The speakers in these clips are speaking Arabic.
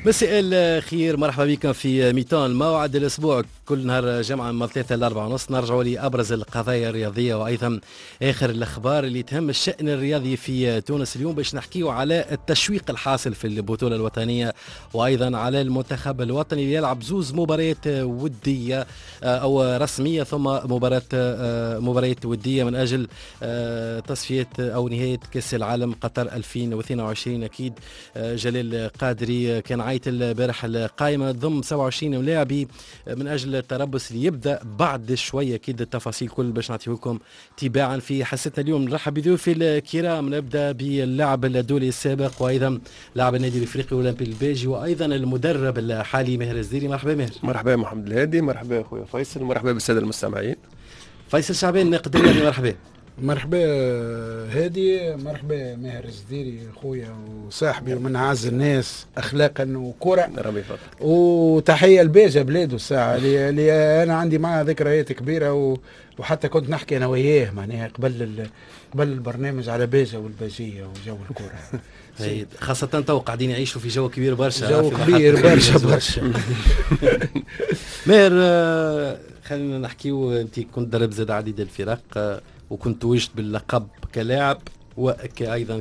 مساء الخير، مرحبا بكم في ميتان. موعد الاسبوع كل نهار جمعه من 3 ل 4 ونص نرجعوا لابرز القضايا الرياضيه وايضا اخر الاخبار اللي تهم الشان الرياضي في تونس. اليوم باش نحكيوا على التشويق الحاصل في البطوله الوطنيه وايضا على المنتخب الوطني اللي يلعب زوز مباريات وديه او رسميه ثم مباريات وديه من اجل تصفيه او نهايه كاس العالم قطر 2022. اكيد جلال قادري كان عايت البارح القائمه ضم 27 ملاعبي من اجل التربص اللي يبدا بعد شويه. اكيد التفاصيل كل باش نعطيكم تباعا في حصتنا اليوم. نرحب بضيوفي الكرام، نبدا باللاعب الدولي السابق وايضا لاعب النادي الافريقي الاولمبي البيجي وايضا المدرب الحالي ماهر الزديري. مرحبا ماهر. مرحبا محمد الهادي، مرحبا اخويا فيصل، مرحبا بالساده المستمعين. فيصل شعبان ناقد رياضي، مرحبا. مرحبا هادي، مرحبا ماهر الزديري خويا وصاحبي ومن اعز الناس اخلاقا وكره. ربي يفضلك. وتحيه لباجه بلاده الساعه اللي انا عندي معها ذكريات كبيره وحتى كنت نحكي انا وياه معناها قبل البرنامج على باجه والباجيه وجو الكره. خاصة تو قاعدين يعيشوا في جو كبير برشا، جو كبير برشا. ماهر، خلينا نحكيو، انت كنت درب زاد عديد الفرق وكنت توجت باللقب كلاعب وأيضا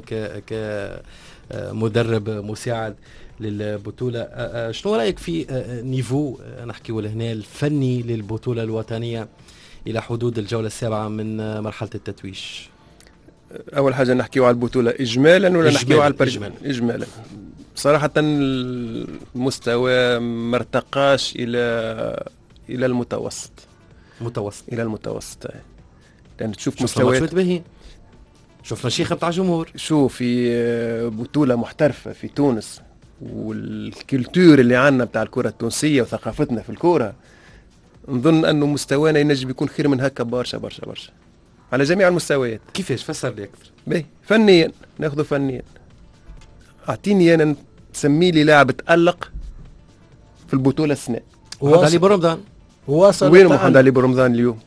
كمدرب مساعد للبطولة. شنو رأيك في نيفو نحكيو لهنا الفني للبطولة الوطنية إلى حدود الجولة السابعة من مرحلة التتويج؟ أول حاجة نحكيو على البطولة إجمالا ولا نحكيو على إجمالا. صراحة المستوى مرتقاش إلى المتوسط. إلى المتوسط، لأن تشوف مستويات باهين. شوفنا شيخة بتاع جمهور. شوف في بطولة محترفة في تونس، والكولتور اللي عندنا بتاع الكرة التونسية وثقافتنا في الكرة، نظن أنه مستوانا ينجم يكون خير من هكا برشا برشا برشا على جميع المستويات. كيفاش؟ فسر لي أكثر. باهي، فنيا ناخذه فنيا. أعطيني أنا تسمي لي لاعب تألق في البطولة السنة. محمد علي برمضان. وين محمد علي برمضان اليوم؟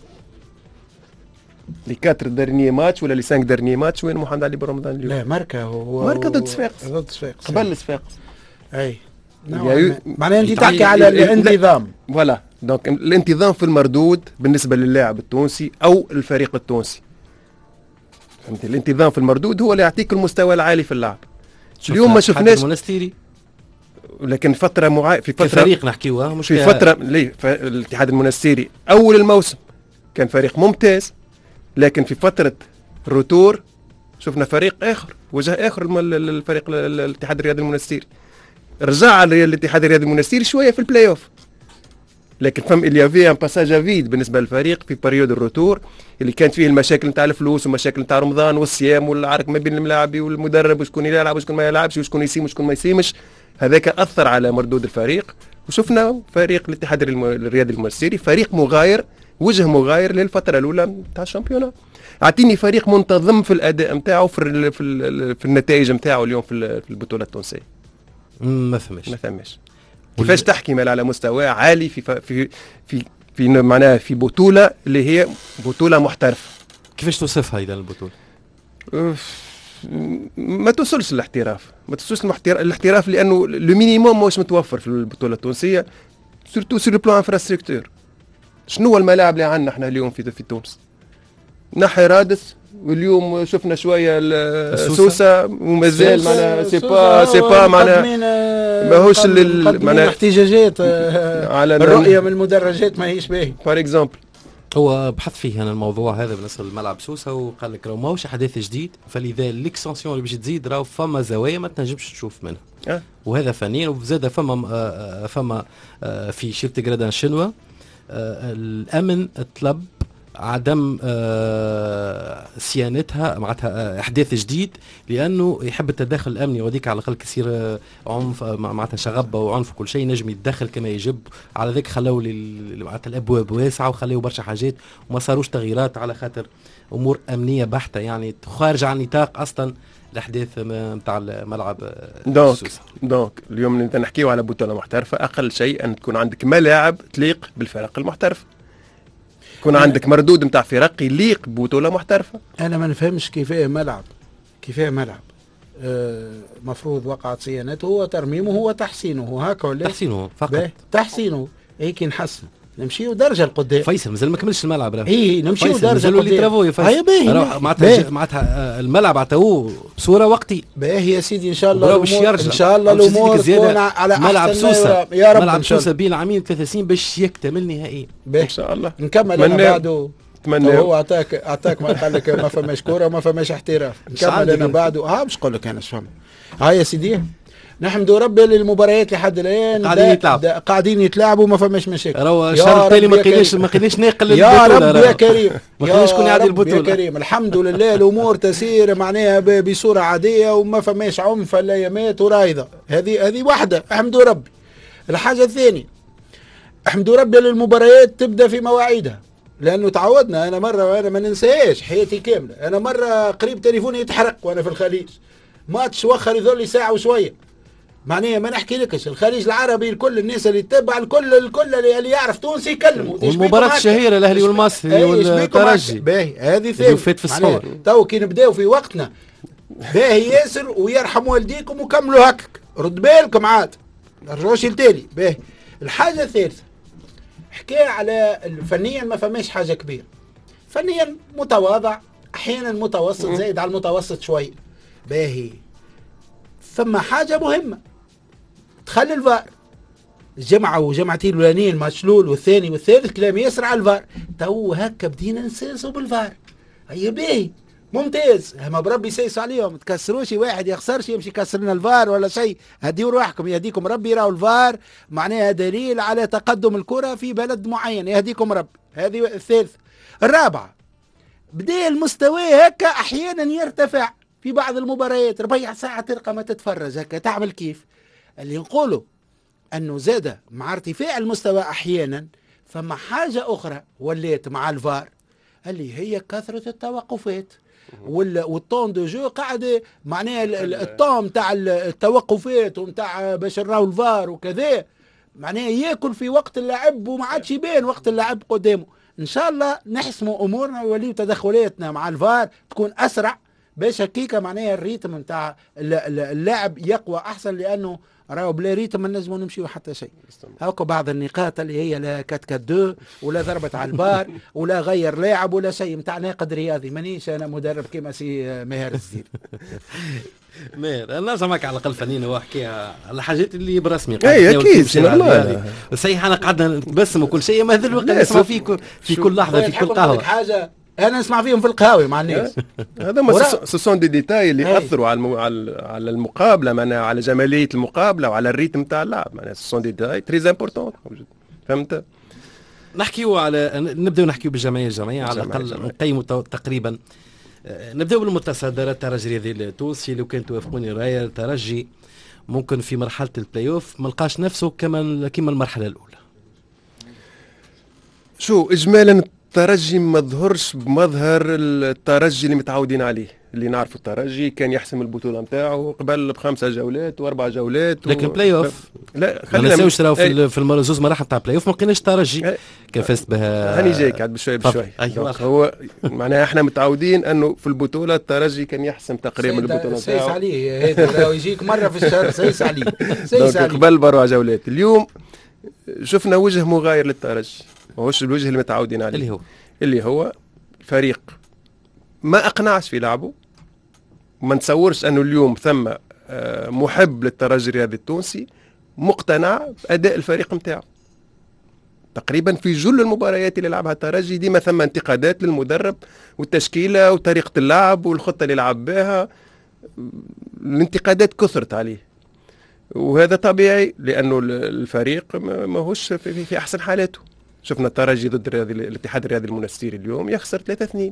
لي 4 دارني ماتش ولا لي 5 دارني ماتش، وين محمد علي برمضان اليوم؟ لا ماركا هو ضد صفاقس. قبل صفاقس. اي معناها انت تحكي على الانتظام. فوالا، دونك الانتظام في المردود بالنسبه للاعب التونسي او الفريق التونسي. فهمت؟ الانتظام في المردود هو اللي يعطيك المستوى العالي في اللعب. اليوم ما شفناش المنستيري، لكن فتره في فتره فريق نحكيوها مش في فتره الاتحاد المنستيري اول الموسم كان فريق ممتاز، لكن في فترة الروتور شفنا فريق آخر، وجه آخر الفريق الاتحاد الرياضي المنستيري. رجع الاتحاد الرياضي المنستيري شوية في البلاي اوف، لكن فهم اليافي ان باساج فيد بالنسبة للفريق في بريود الروتور اللي كانت فيه المشاكل نتاع الفلوس ومشاكل نتاع رمضان والصيام والعرك ما بين الملاعبي والمدرب وشكون يلعب وشكون ما يلعبش وشكون يسيم وشكون ما يسيمش. هذاك أثر على مردود الفريق، وشفنا فريق الاتحاد الرياضي المنستيري فريق مغاير، وجه مغاير للفترة الأولى تاع الشامبيونات. أعطيني فريق منتظم في الأداء متاعه في النتائج متاعه اليوم في البطولة التونسية. ما فهمش. كيفاش تحكي مال على مستوى عالي في معناها في بطولة اللي هي بطولة محترفة؟ كيفاش توصفها إذا البطولة؟ ما توصلش الاحتراف، الاحتراف لأنه لو مينيموم مش متوفر في البطولة التونسية، سورتو سور البلان انفراستركتور. شنو هو الملاعب اللي عندنا احنا اليوم في تونس؟ نحي رادس، واليوم شفنا شويه سوسه ومازال معنا سي با معنا ماهوش معنا احتجاجات على الرؤيه من المدرجات ماهيش باهي. فور اكزامبل هو بحث فيه انا الموضوع هذا بالنسبه للملعب سوسه، وقال لك راهو ماهوش حدث جديد، فلذا ليكسانسيون اللي باش تزيد راهو فما زوايا ما تنجمش تشوف منها. وهذا فنيا، وزاد فما في شركه جرادان شنوا الامن طلب عدم صيانتها، معناتها احداث جديد، لانه يحب التدخل الامني، وديك على الاقل كثير عنف معناتها شغبه وعنف وكل شيء نجم يتدخل كما يجب. على ذلك خلوا معناتها الابواب واسعه وخلوا برشا حاجات وما صاروش تغييرات على خاطر امور امنيه بحته، يعني خارج عن نطاق اصلا الاحداث نتاع الملعب. دونك اليوم انت نحكيو على بطوله محترفه، اقل شيء ان تكون عندك ملاعب تليق بالفرق المحترفه، يكون عندك مردود نتاع فرق يليق ببطوله محترفه. انا ما نفهمش كيفاه ملعب مفروض وقعت صيانته وترميمه وتحسينه، هكا ولا تحسينه فقط، تحسينه هيك نحسنه، نمشيو درجه لقدام. فيصل مازال ما كملش الملعب راه. اي نمشيو درجه لقدام. معناتها الملعب عطاوه بصوره وقتي. باهي يا سيدي ان شاء الله الامور ان شاء الله الامور تكون على ملعب سوسه يا رب. ملعب سوسه بين عامين 3 سنين باش يكتمل نهائيا ان شاء الله. نكمل انا بعده. اتمنى هو اعطاك ما قال لك ما فماش كوره وما فماش احتراف. نكمل انا بعده. باش نقول لك انا اش فهم. يا سيدي نحمدوا ربي للمباريات لحد الان قاعدين يتلاعبوا ما فماش مشاكل. راهو الشهر التالي ما قيليش ناقل البطوله. يا رب يا كريم ما قيليش شكون يعدي البطوله يا كريم. الحمد لله الامور تسير معناها بصوره عاديه وما فماش عنف الايامات ورايضه. هذه واحده احمدوا ربي. الحاجه الثانيه احمدوا ربي للمباريات تبدا في مواعيدها، لانه تعودنا. انا ما ننساش حياتي كامله. انا مره قريب تليفوني يتحرق وانا في الخليج، ماتش وخر يظل لي ساعه وشويه. معناها ما نحكي لكش الخليج العربي الكل الناس اللي تتبع الكل اللي يعرف تونسي يكلموا. والمباراة الشهيرة الاهلي والمصري والترجي باهي هذه ثاني فات في الصور. تو كي نبداو في وقتنا باهي ياسر ويرحم والديكم وكملوا هكاك. رد بالكم عاد ما نرجعوش لتالي. باهي الحاجة الثالثة حكاية على فنيا ما فماش حاجة كبيرة. فنيا متواضع احيانا متوسط زايد على المتوسط شوية. باهي ثم حاجة مهمة تخلي الفار الجمعة وجمعتين الأولانيين الماتش الأول والثاني والثالث كلام ياسر على الفار. تو هكا بدينا نساسوا بالفار. هيا باهي ممتاز. هما بربي يسيسوا عليهم. تكسروش واحد يخسرش يمشي يكسر لنا الفار ولا شيء. هديوا روحكم يهديكم ربي. راهو الفار معناها دليل على تقدم الكرة في بلد معين. يهديكم ربي. هذه الثالثة. الرابعة بدأ المستوى هكا أحيانا يرتفع في بعض المباريات. ربيع ساعة تلقى ما تتفرج هكا تعمل كيف اللي نقوله أنه زاد مع ارتفاع المستوى أحيانا ثم حاجة أخرى وليت مع الفار اللي هي كثرة التوقفات والطون دو جو. قاعد معناها الطون متاع التوقفات ومتاع باش نراو الفار وكذا معناها ياكل في وقت اللعب وما عادش يبان وقت اللعب قدامه. إن شاء الله نحسموا أمورنا ويوليو تدخلاتنا مع الفار تكون أسرع باش هكيكا معناها الريتم نتاع اللاعب يقوى احسن. لانه راهو بلا ريتم ما نجموا نمشيو حتى شيء. هاكو بعض النقاط اللي هي لا 4-4-2 ولا ضربت على البار ولا غير لاعب ولا شيء نتاع ناقد رياضي. مانيش انا مدرب كيما سي ماهر الزيد. ماهر انا سامعك على الاقل فنيين هو حكيها على الحاجات اللي برسمي. اي اكيد صحيح انا قعدنا نتبسم وكل شيء ما هذا الوقت نسمع فيك في كل لحظه في كل قهوه. حاجه انا نسمع فيهم في القهاوي مع الناس. هذا سون دي ديتاي اللي ياثروا على المقابله معناها على جماليه المقابله وعلى الريتم تاع اللعب. معناها سون دي ديتاي تري امبورطون. فهمت؟ نحكيو على نبداو نحكيو بالجمعيه على الاقل نقيموا تقريبا. نبداو بالمتصدر الترجي الرياضي التونسي. لو كان توافقوني رايا الترجي ممكن في مرحله البلاي اوف ما لقاش نفسه كما المرحله الاولى. شو اجمالا الترجي ما ظهرش بمظهر الترجي اللي متعودين عليه. اللي نعرفوا الترجي كان يحسم البطوله نتاعو قبل ب5 جولات و4 جولات لكن بلاي اوف لا خلينا نساوش راهو في زوز مراحل تاع بلاي اوف ما لقيناش الترجي كان فازت بها. هاني جايك عاد بشوي هو معناها احنا متعودين انه في البطوله الترجي كان يحسم تقريبا البطوله نتاعو. سيس عليه هذا يجيك مره في الشهر. سيس عليه قبل ب4 جولات. اليوم شفنا وجه مغاير للترجي ماهوش الوجه اللي متعودين عليه اللي هو فريق ما أقنعش في لعبه. ما نتصورش أنه اليوم ثم محب للترجي الرياضي التونسي مقتنع بأداء الفريق متاعه. تقريبا في جل المباريات اللي لعبها الترجي ديما ثم انتقادات للمدرب والتشكيلة وطريقة اللعب والخطة اللي لعب بها. الانتقادات كثرت عليه وهذا طبيعي لأنه الفريق ما هوش في أحسن حالاته. شفنا الترجي ضد الاتحاد الرياضي المنستيري اليوم يخسر 3-2.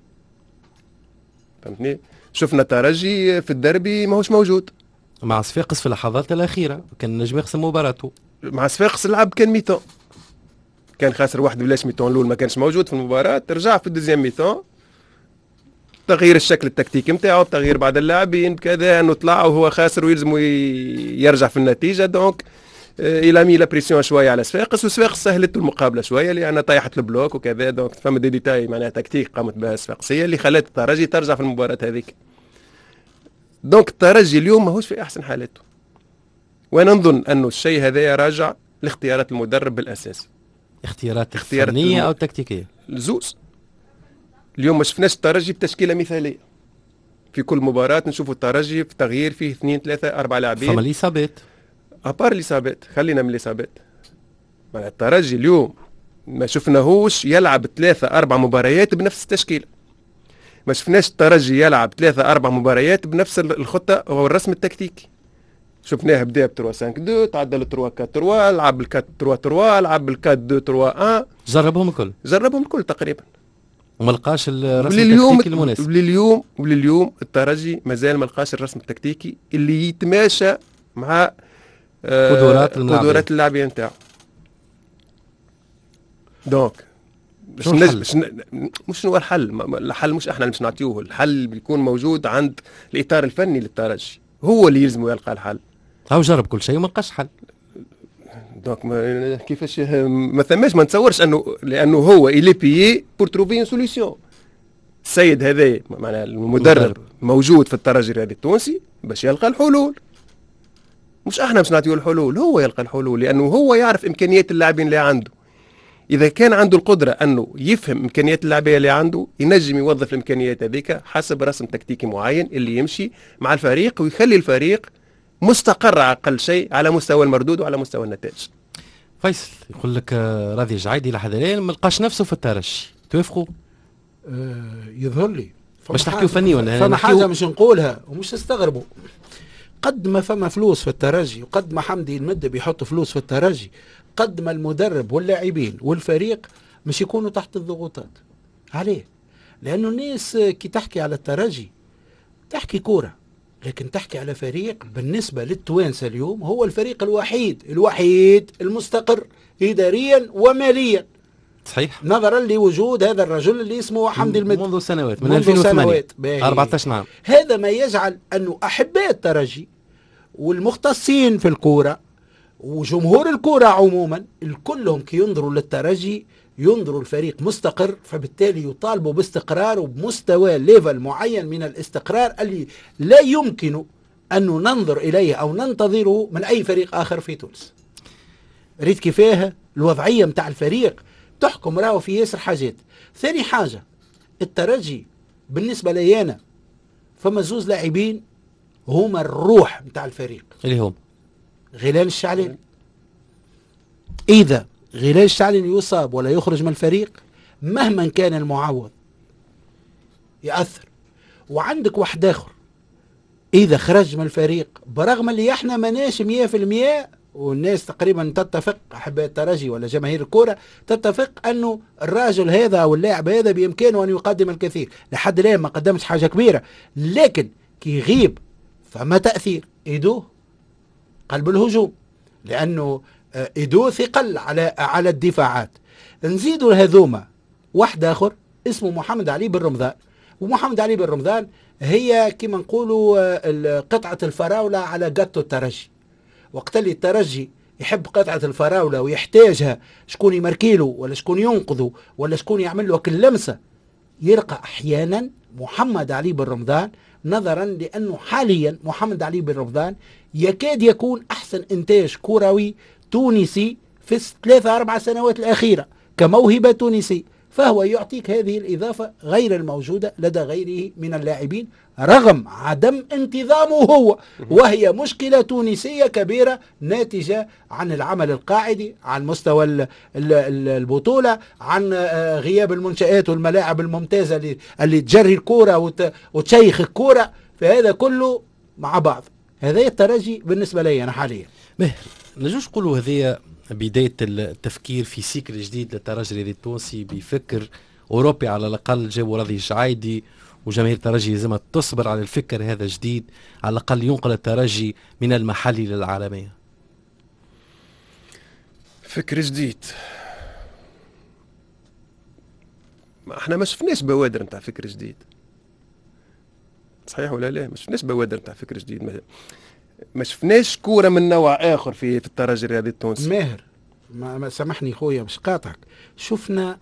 فهمتني؟ شفنا الترجي في الدربي ماهوش موجود. مع صفاقس في اللحظات الأخيرة كان نجم يخسر مباراته. مع صفاقس اللعب كان ميتون. كان خاسر واحد بلاش ميتون الأول ما كانش موجود في المباراة. ترجع في الدوزيام ميتون تغيير الشكل التكتيكي نتاعو تغيير بعض اللاعبين كذا انه طلع وهو خاسر ويلزم يرجع في النتيجة. دونك الى مي لا بريسيون شويه على صفاقس وصفاقس سهلت المقابله شويه لان طيحت البلوك وكذا. دونك فما دي ديتاي معناها تكتيك قامت بها صفاقسيه اللي خلت الترجي ترجع في المباراه هذيك. دونك الترجي اليوم ماهوش في احسن حالاته، وانا نظن انه الشيء هذا راجع لاختيارات المدرب بالاساس. اختيارات فنيه او تكتيكيه؟ الزوز. اليوم ما شفناش الترجي بتشكيله مثاليه. في كل مباراه نشوفوا الترجي في تغيير فيه 2 3 4 لاعبين. فما الاصابات. ابار الاصابات، خلينا من الاصابات. الترجي اليوم ما شفناهوش يلعب 3 4 مباريات بنفس التشكيله. ما شفناش الترجي يلعب 3 4 مباريات بنفس الخطه او الرسم التكتيكي. شفناه بدا ب 3 5 2 تعدل 3 4 3 لعب بال 4 3 3 لعب بال 4 2 3 1. جربهم الكل تقريبا وما لقاش الرسم التكتيكي المناسب. ولليوم الترجي مازال ما لقاش الرسم التكتيكي اللي يتماشى مع قدرات اللاعبين نتاعو. دونك مش هو الحل؟ الحل مش احنا اللي مش نعطيوه، الحل بيكون موجود عند الاطار الفني للترجي، هو اللي يلزمه يلقى الحل. هو جرب كل شيء وما لقاش حل. دونك كيفاش ما ثماش، ما نتصورش انه هو إلي بيي بور تروفي ان سوليسيون. السيد هذا معناها المدرب موجود في الترجي الرياضي التونسي باش يلقى الحلول، مش احنا باش نعطيوه الحلول، هو يلقى الحلول، لانه هو يعرف امكانيات اللاعبين اللي عنده. اذا كان عنده القدره انه يفهم امكانيات اللاعبيه اللي عنده، ينجم يوظف الامكانيات هذيك حسب رسم تكتيكي معين اللي يمشي مع الفريق ويخلي الفريق مستقر على اقل شيء على مستوى المردود وعلى مستوى النتائج. فيصل يقول لك راضي جعيدي لحد الان ما لقاش نفسه في الترجي، توافقوا؟ يظهر لي باش تحكيوا فني ولا فما حاجه مش نقولها ومش تستغربوا. قد ما فما فلوس في الترجي وقد ما حمدي المدة بيحط فلوس في الترجي، قد ما المدرب واللاعبين والفريق مش يكونوا تحت الضغوطات. عليه؟ لأنه الناس كي تحكي على الترجي تحكي كورة، لكن تحكي على فريق بالنسبة للتوانسة اليوم هو الفريق الوحيد المستقر إداريا وماليا. صحيح. نظرا لوجود هذا الرجل اللي اسمه حمدي المدة منذ سنوات، من 2008 14 عام. هذا ما يجعل أنه أحباء الترجي والمختصين في الكورة وجمهور الكورة عموما الكلهم كي ينظروا للترجي ينظروا الفريق مستقر، فبالتالي يطالبوا باستقرار وبمستوى ليفل معين من الاستقرار اللي لا يمكن أن ننظر إليه أو ننتظره من أي فريق آخر في تونس. ريت كيفاه الوضعية متاع الفريق تحكم راهو في ياسر حاجات. ثاني حاجة الترجي بالنسبة لي أنا فما زوز لاعبين هما الروح متاع الفريق اللي هم غيلان الشعلاني. إذا غيلان الشعلاني يصاب ولا يخرج من الفريق مهما كان المعوض يأثر. وعندك واحد آخر إذا خرج من الفريق برغم اللي احنا مناش 100% والناس تقريبا تتفق، أحباء الترجي ولا جماهير الكرة تتفق أنه الراجل هذا أو اللاعب هذا بإمكانه أن يقدم الكثير. لحد الآن ما قدمش حاجة كبيرة، لكن كي يغيب فما تأثير إيدو قلب الهجوم، لأنه إيدو ثقل على الدفاعات. نزيدوا هذوما واحد آخر اسمه محمد علي بن رمضان، ومحمد علي بن رمضان هي كما نقولوا قطعة الفراولة على جاتو الترجي. وقت اللي الترجي يحب قطعة الفراولة ويحتاجها شكون يمركيله ولا شكون ينقذه ولا شكون يعمل له كل لمسة، يلقى أحيانا محمد علي بن رمضان، نظرا لأنه حاليا محمد علي بن رمضان يكاد يكون أحسن إنتاج كروي تونسي في 3-4 سنوات الأخيرة كموهبة تونسي، فهو يعطيك هذه الإضافة غير الموجودة لدى غيره من اللاعبين رغم عدم انتظامه هو، وهي مشكلة تونسية كبيرة ناتجة عن العمل القاعدي، عن مستوى البطولة، عن غياب المنشآت والملاعب الممتازة اللي تجري الكورة وتشيخ الكورة، فهذا كله مع بعض. هذا الترجي بالنسبة لي أنا حاليا. نجوش نقولوا هذه بداية التفكير في سيكل جديد للترجي التونسي بفكر أوروبي على الأقل. جابوا راضي الجعيدي وجماهير الترجي لازم تصبر على الفكر هذا جديد، على الأقل ينقل الترجي من المحلي للعالمية. فكر جديد، احنا ما شفناش بوادر نتاع فكر جديد، صحيح ولا لا؟ ما شفناش بوادر نتاع فكر جديد، ما شفناش كورة من نوع آخر في الترجي الرياضي التونسي. ماهر ما سامحني خويا مش قاطعك، شفنا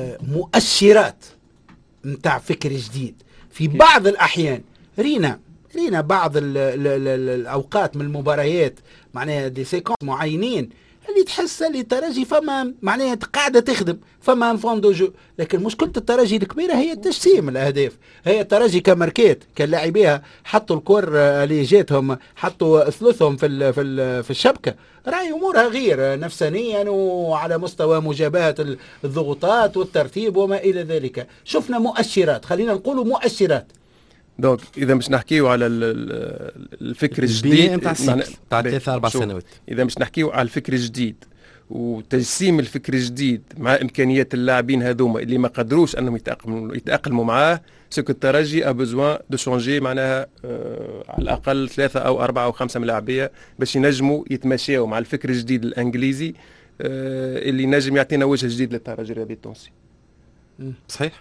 مؤشرات نتاع فكر جديد في بعض الأحيان. رينا لينا بعض الأوقات من المباريات معناها دي سيكونس معينين اللي تحس اللي الترجي فما معناها قاعده تخدم فما فون دو جو، لكن مشكله الترجي الكبيره هي تجسيم الاهداف. هي الترجي كماركات كان لاعبيها حطوا الكور اللي جاتهم حطوا ثلثهم في الشبكه، راهي امورها غير نفسانيا وعلى مستوى مجابهه الضغوطات والترتيب وما الى ذلك. شفنا مؤشرات، خلينا نقولوا مؤشرات. دونك اذا مش نحكيو على الفكر الجديد نتاع 3-4 سنوات، اذا مش نحكيو على الفكر الجديد وتجسيم الفكر الجديد مع امكانيات اللاعبين هذوما اللي ما قدروش انهم يتاقلموا معاه، سكو الترجي ا بوزوان دو شونجي معناها على الاقل 3 أو 4 أو 5 ملاعبيه باش ينجموا يتماشاو مع الفكر الجديد الانجليزي اللي نجم يعطينا وجه جديد للترجي الرياضي التونسي. صحيح.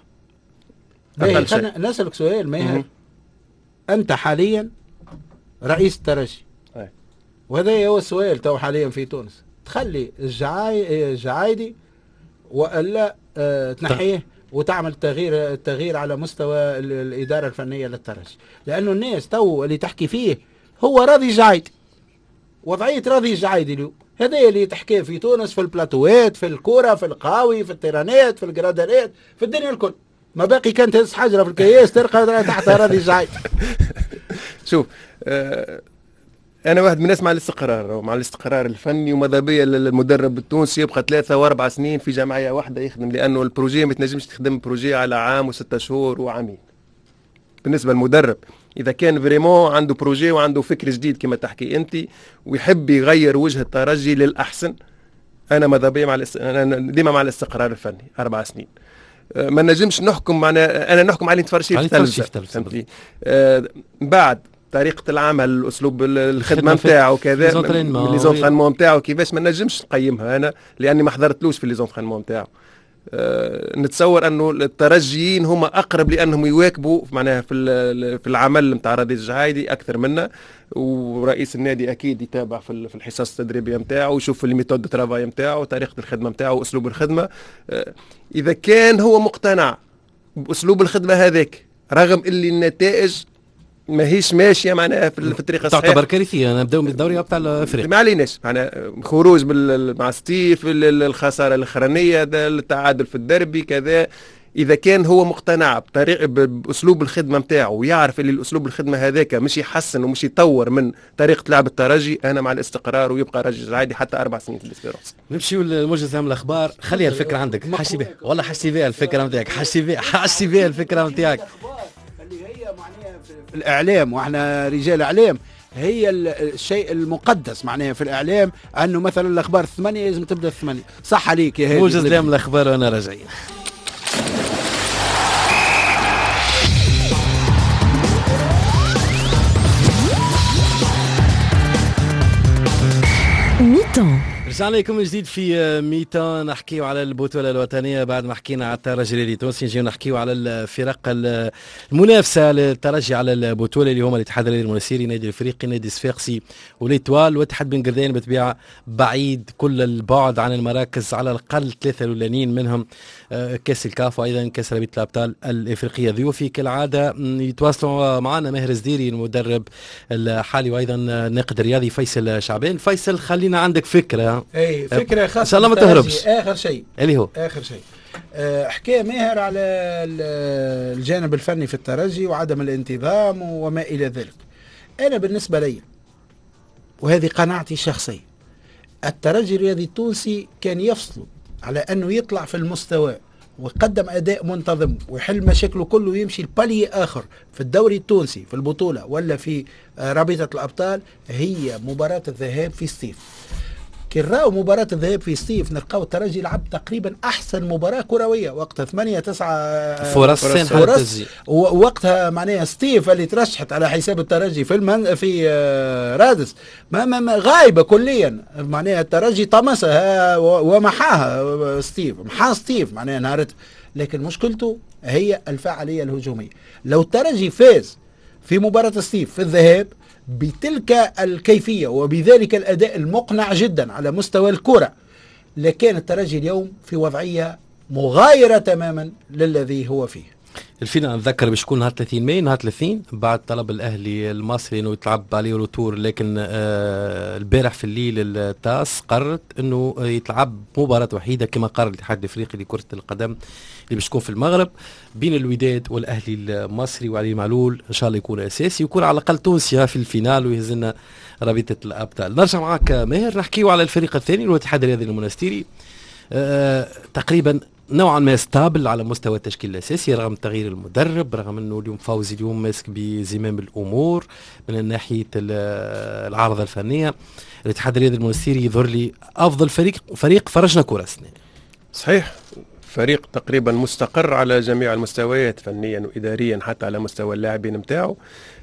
نسألك سؤال ماهر، أنت حاليا رئيس الترجي، وهذا هو السؤال تو حاليا في تونس، تخلي الجعايدي ولا تنحيه وتعمل تغيير على مستوى الإدارة الفنية للترجي؟ لأنه الناس تو اللي تحكي فيه هو راضي الجعايدي، وضعية راضي الجعايدي اليوم هذا اللي تحكيه في تونس، في البلاتوات، في الكرة، في القهاوي، في التيرانات، في الجرادارات، في الدنيا الكل. ما باقي كان تهز حجرة في الكياس تلقى تحتها راضي الجعايدي. شوف انا واحد من الناس مع الاستقرار الفني، وماذا بيا المدرب التونسي يبقى 3 و4 سنين في جمعيه واحده يخدم، لانه البروجي ما تنجمش تخدم بروجي على عام و6 شهور وعامين. بالنسبه للمدرب اذا كان فريمون عنده بروجي وعنده فكر جديد كما تحكي انت ويحب يغير وجه الترجي للاحسن، انا ماذا بيا انا ديما مع الاستقرار الفني 4 سنين. ما نجمش نحكم معنا، انا نحكم على نتفرج في التلفزة بعد طريقة العمل، اسلوب الخدمة نتاعو كذا، لي زونترينمون نتاعو كيفاش، ما نجمش نقيمها انا لاني ما حضرتلوش في لي زونترينمون نتاعو. نتصور انه الترجيين هم اقرب لانهم يواكبوا معناها في العمل نتاع راضي الجعايدي اكثر منا، ورئيس النادي اكيد يتابع في الحصص التدريبيه نتاعو ويشوف الميثود دو ترافاي نتاعو، طريقه الخدمه نتاعو، اسلوب الخدمه. اذا كان هو مقتنع باسلوب الخدمه هذاك رغم اللي النتائج ماهيش ماشيه معناها في الطريقه الصحيحه، تعتبر كارثيه. نبداو من الدوري ابطال افريقيا ما عليناش معناها خروج مع ستيف، الخساره الاخرانيه، التعادل في الدربي كذا. اذا كان هو مقتنع باسلوب الخدمه نتاعو ويعرف اللي الاسلوب الخدمه هذاك مش يحسن ومش يطور من طريقه لعب الترجي، انا مع الاستقرار ويبقى رجل عادي حتى 4 سنين في الاسبيرونس. نمشيو لموجز عام الاخبار. خليها الفكره عندك، حشي بها والله، حشي بها الفكره نتاعك، حشي بها الفكره نتاعك اللي هي معناها في الاعلام، واحنا رجال اعلام، هي الشيء المقدس معناها في الاعلام انه مثلا الاخبار 8 لازم تبدا 8. صح عليك يا هادي. موجز عام الاخبار وانا راجعين. ميتون. رجعنا لكم جديد في ميتان، نحكيو على البطولة الوطنية بعد ما حكينا على الترجي التونسي. نجيو نحكيو على الفرق المنافسة للترجي على البطولة اللي هما الاتحاد المنستيري، نادي الافريقي، نادي الصفاقسي والإيتوال واتحاد بن قردان. بالطبيعة بعيد كل البعد عن المراكز، على الأقل 3 الأولانيين منهم كاس الكاف وأيضا كاس رابطة الأبطال الإفريقية. ضيوفي كالعادة يتواصلوا معنا ماهر زديري المدرب الحالي وأيضا الناقد الرياضي فيصل شعبان. فيصل خلينا عندك فكرة، اي فكره خاصه ان شاء الله ما تهربش. اخر شيء اللي هو حكايه ماهر على الجانب الفني في الترجي وعدم الانتظام وما الى ذلك. انا بالنسبه لي وهذه قناعتي الشخصيه، الترجي الرياضي التونسي كان يفصل على انه يطلع في المستوى ويقدم اداء منتظم ويحل مشاكله كله ويمشي لبالي اخر في الدوري التونسي في البطوله ولا في رابطه الابطال، هي مباراه الذهاب في ستيف. كي نراو مباراة الذهاب في ستيف نلقاو الترجي لعب تقريبا أحسن مباراة كروية، وقتها 8-9 فرص ووقتها معناها ستيف اللي ترشحت على حساب الترجي في رادس ما غايبة كليا، معناها الترجي طمسها ومحاها ستيف، محا ستيف معناها نهارت. لكن مشكلته هي الفعالية الهجومية. لو الترجي فاز في مباراة ستيف في الذهاب بتلك الكيفية وبذلك الأداء المقنع جدا على مستوى الكرة، لكان الترجي اليوم في وضعية مغايرة تماما للذي هو فيه. الفينال نتذكر باش يكون نهار 30 ماي، نهار 30 بعد طلب الاهلي المصري انه يتلعب عليه روتور، لكن البارح في الليل التاس قررت انه يتلعب مباراه وحيده كما قرر الاتحاد الافريقي لكره القدم اللي باش تكون في المغرب بين الوداد والاهلي المصري، وعلي معلول ان شاء الله يكون اساسي، يكون على الاقل تونسي في الفينال ويهز لنا رابطه الابطال. نرجع معك ماهر نحكيو على الفريق الثاني اللي هو الاتحاد الرياضي المنستيري. تقريبا نوعا ما ستابل على مستوى التشكيل الاساسي رغم تغيير المدرب، رغم انه اليوم فوزي اليوم ماسك بزمام الامور من ناحيه العارضه الفنيه. الاتحاد الرياضي المنستيري يظهر لي افضل فريق فرجنا كره السنه. صحيح، فريق تقريبا مستقر على جميع المستويات فنيا واداريا حتى على مستوى اللاعبين نتاعو.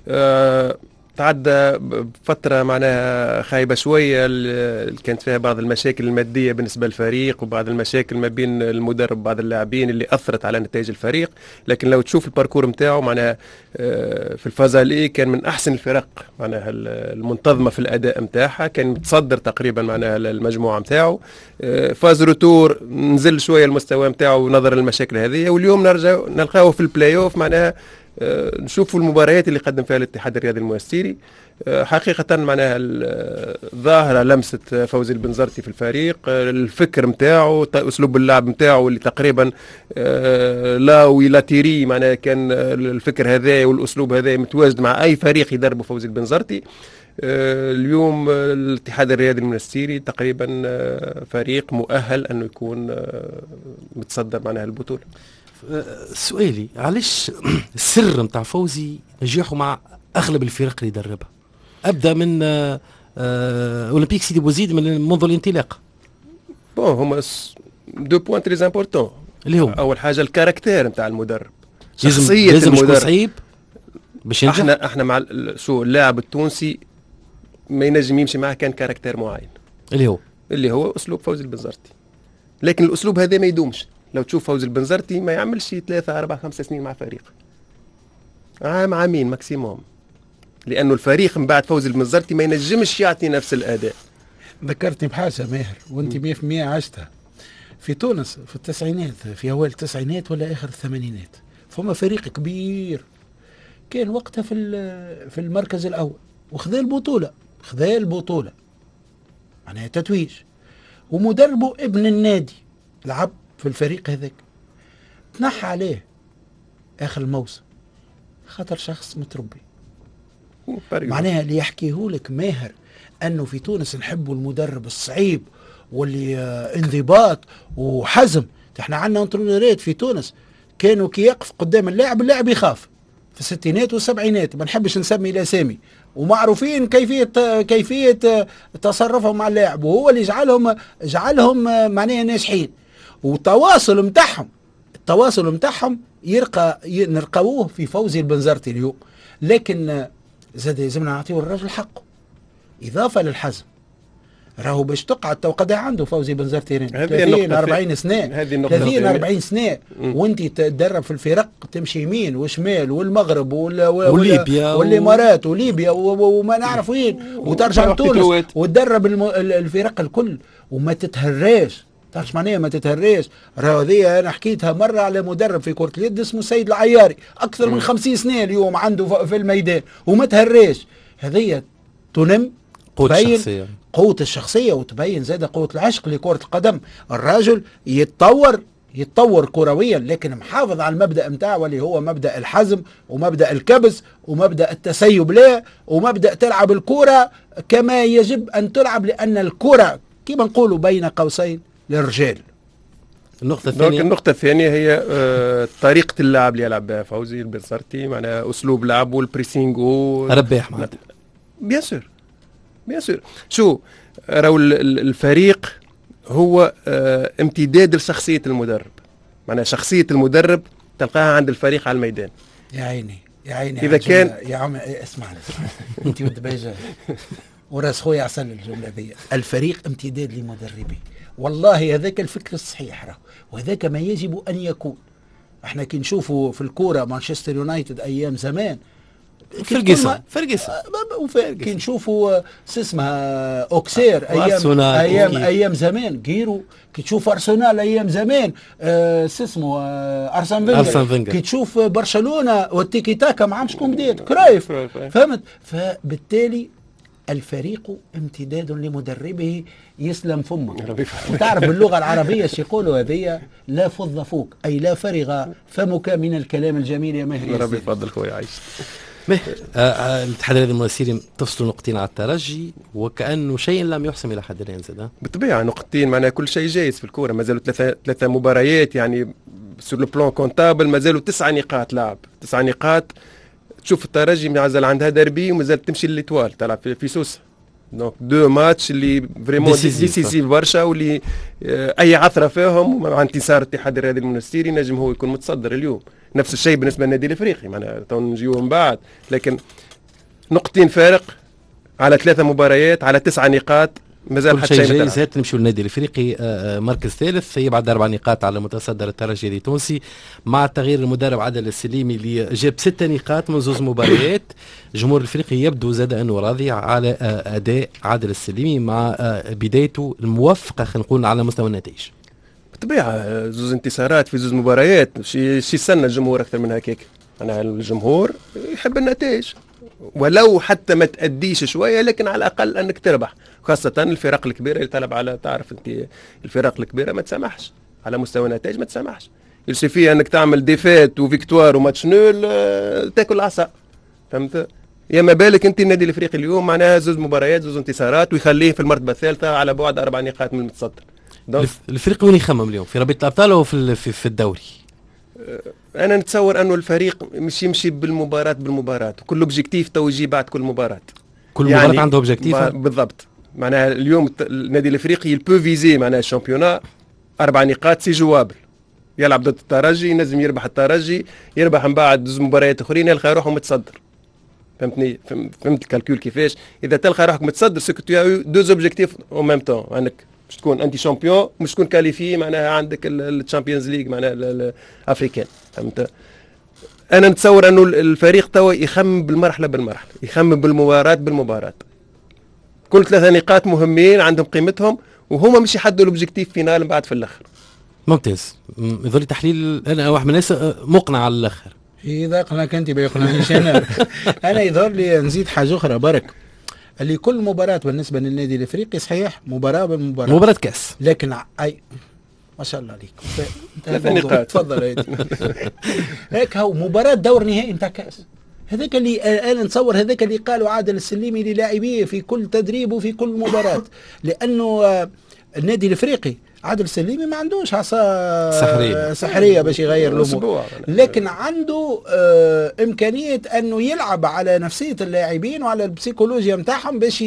تعدى فترة معناها خايبة شوية كانت فيها بعض المشاكل المادية بالنسبة للفريق وبعض المشاكل ما بين المدرب وبعض اللاعبين اللي أثرت على نتائج الفريق، لكن لو تشوف الباركور متاعه معناها في الفازا لي كان من أحسن الفرق معناها المنتظمة في الأداء متاعها، كان متصدر تقريبا معناها المجموعة متاعه. فاز روتور نزل شوية المستوى متاعه نظرا للمشاكل هذه، واليوم نرجع نلقاه في البلاي اوف معناها نشوفوا المباريات اللي قدم فيها الاتحاد الرياضي المنستيري. حقيقة معناها ظاهرة لمسة فوزي البنزرتي في الفريق، الفكر متاعه أسلوب اللعب متاعه اللي تقريبا لا ولا تيري معناها كان الفكر هذا والأسلوب هذا متواجد مع أي فريق يدربه فوزي البنزرتي. اليوم الاتحاد الرياضي المنستيري تقريبا فريق مؤهل أنه يكون متصدر معناها البطولة. سؤالي علاش السر نتاع فوزي نجاحه مع اغلب الفرق اللي دربها؟ ابدا من اولمبيك سيدي بوزيد منذ الانطلاق. هما دو بوان تري امبورطون اللي هو اول حاجه الكاركتير نتاع المدرب، شخصيه المدرب. صعيب باش احنا مع شو اللاعب التونسي ما ينجم يمشي معه كان كاركتير معين اللي هو اسلوب فوزي البنزرتي، لكن الاسلوب هذا ما يدومش. لو تشوف فوزي البنزرتي ما يعملش 3 4 5 سنين مع فريق، عام عامين ماكسيموم، لانه الفريق من بعد فوزي البنزرتي ما ينجمش يعطي نفس الاداء. ذكرتني بحاجه ماهر وانت 100% عشتها في تونس في التسعينات، في اوائل التسعينات ولا اخر الثمانينات، فما فريق كبير كان وقتها في المركز الاول وخذا البطوله معناها تتويج، ومدربه ابن النادي لعب في الفريق هذاك، تنحى عليه اخر الموسم خاطر شخص متربي. معناها اللي يحكيه لك ماهر انه في تونس نحبوا المدرب الصعيب واللي انضباط وحزم. احنا عندنا انترونيرات في تونس كانوا كي يقف قدام اللاعب يخاف في الستينات والسبعينات، ما نحبش نسمي الاسامي، ومعروفين كيفيه تصرفهم مع اللاعب، وهو اللي جعلهم معناها ناجحين. والتواصل متاعهم نرقوه في فوزي البنزرتي اليوم. لكن زاد لازمنا نعطيه الرجل حقه اضافه للحزم. راهو باش تقعد توقع عنده فوزي بنزرتي 30 40 سنه 30 40 سنه وانت تدرب في الفرق تمشي يمين وشمال والمغرب وليبيا والامارات وليبيا وما نعرف وين، وترجع لتونس وتدرب الفرق الكل وما تتهراش. تعرف معناها ما تتهراش؟ راهو هذه انا حكيتها مره على مدرب في كره اليد اسمه سيد العياري، اكثر من 50 سنه اليوم عنده في الميدان وما تهراش. هذه تنم قوة الشخصية وتبين زاد قوة العشق لكرة القدم. الراجل يتطور كرويا، لكن محافظ على المبدأ متاعه اللي هو مبدأ الحزم ومبدأ الكبس ومبدأ التسيب له ومبدأ تلعب الكرة كما يجب أن تلعب، لأن الكرة كما نقولوا بين قوسين للرجال. النقطة الثانية هي طريقة اللعب اللي يلعب بها فوزي البنزرتي، معناها أسلوب لعبه البريسينغو رباح معناتها. بيان سور شو راهو الفريق هو امتداد لشخصية المدرب، معناها شخصية المدرب تلقاها عند الفريق على الميدان. يا عيني إذا كان يا عم اسمعني انت ود بيجا وراس خويا عسل الجملة ذي، الفريق امتداد لمدربه. والله هذاك الفكر الصحيح راهو، وهذاك ما يجب أن يكون. احنا كي نشوفوا في الكورة مانشستر يونايتد أيام زمان فرقيسون كي نشوفوا اسمها اوكسير ايام زمان غيرو، كي تشوف ارسنال ايام زمان اسمه ارسن فينجر، كي تشوف برشلونه والتيكي تاكا مع شكون بديت كرايف، فهمت؟ فبالتالي الفريق امتداد لمدربه يسلم فمك. وتعرف باللغه العربيه ايش يقولوا هذه؟ لا فض فوق، اي لا فرغ فمك من الكلام الجميل يا مهري. ربي يفضل خويا عايش. الاتحاد الرياضي المنستيري تفصلوا نقطتين على الترجي وكانه شيء لم يحسم الى حد الان زاد. بالطبيعه نقطتين، معناها كل شيء جايز في الكوره، مازالوا ثلاثه مباريات يعني سور لو بلون كونتابل، مازالوا 9 نقاط لعب، 9 نقاط. تشوف الترجي مازال عندها دربي ومازال تمشي لليتوال تلعب في سوسه، دونك دو ماتش اللي فريمون ديسيسيف برشا، واللي اي عثره فيهم مع انتصار الاتحاد الرياضي المنستيري نجم هو يكون متصدر اليوم. نفس الشيء بالنسبه للنادي الافريقي، معناها تو نجيو من بعد، لكن نقطتين فارق على 3 مباريات على 9 نقاط، مازال حتى شيء جاي. زاد نمشيو للنادي الافريقي مركز ثالث يبعد 4 نقاط على متصدر الترجي التونسي، مع تغيير المدرب عادل السليمي اللي جاب 6 نقاط من 2 مباريات. الجمهور الافريقي يبدو زاد انه راضي على اداء عادل السليمي مع بدايته الموفقه، خلينا نقول على مستوى النتائج. بالطبيعه 2 انتصارات في 2 مباريات، شي يستنى الجمهور اكثر من هكاك. انا الجمهور يحب النتائج، ولو حتى ما تأديش شويه، لكن على الاقل انك تربح، خاصه الفرق الكبيره اللي تلعب على، تعرف انت الفرق الكبيره ما تسامحش على مستوى النتائج، ما تسامحش. يلسفي انك تعمل ديفات وفيكتوار وماتش نول تاكل العصا، فهمت؟ يا ما بالك انت النادي الافريقي اليوم معناها 2 مباريات 2 انتصارات ويخليه في المرتبه الثالثه على بعد 4 نقاط من المتصدر. الفريق وين يخمم اليوم؟ في رابطه الابطال او في الدوري؟ انا نتصور انه الفريق مش يمشي بالمباراه، وكل اوبجيكتيف تو يجي بعد كل مباراه. كل مباراه يعني عنده اوبجيكتيف بالضبط. معناها اليوم النادي الافريقي يلبو فيزي معناها الشامبيونا 4 نقاط سي جوابل، يلعب ضد الترجي ينجم يربح الترجي، يربح من بعد 2 مباريات اخرين يلقى روحه متصدر. فهمتني؟ فهمت الكالكول كيفاش؟ اذا تلقى روحك متصدر سكو تو يو 2 اوبجيكتيف او ميم طون، انك مش تكون انتي شامبيون، مش تكون كاليفي، معناها عندك الشامبيونز ليج معناها الافريكان. فهمت؟ انا نتصور انه الفريق توا يخمم بالمرحله، يخمم بالمباراه. كل 3 نقاط مهمين عندهم قيمتهم، وهما مش يحدوا الاوبجيكتيف فينال بعد في الاخر. ممتاز. يظهر لي تحليل انا واحد من الناس مقنع على الاخر. اذا اقنعك انت ما يقنعنيش انا. انا يظهر لي نزيد حاجه اخرى برك، اللي كل مباراة بالنسبة للنادي الافريقي صحيح مباراة بالمباراة، مباراة كاس، لكن اي ما شاء الله عليك 3 نقاط تفضل هيك. هيك هو مباراة دور نهائي نتاع كاس، هذاك اللي انا نتصور هذاك اللي قالوا عادل السليمي للاعبيه في كل تدريب وفي كل مباراة، لانه النادي الافريقي عادل السليمي ما عندوش عصا سحرية باش يغير الامور، لكن عنده امكانيه انه يلعب على نفسيه اللاعبين وعلى البسيكولوجيا نتاعهم باش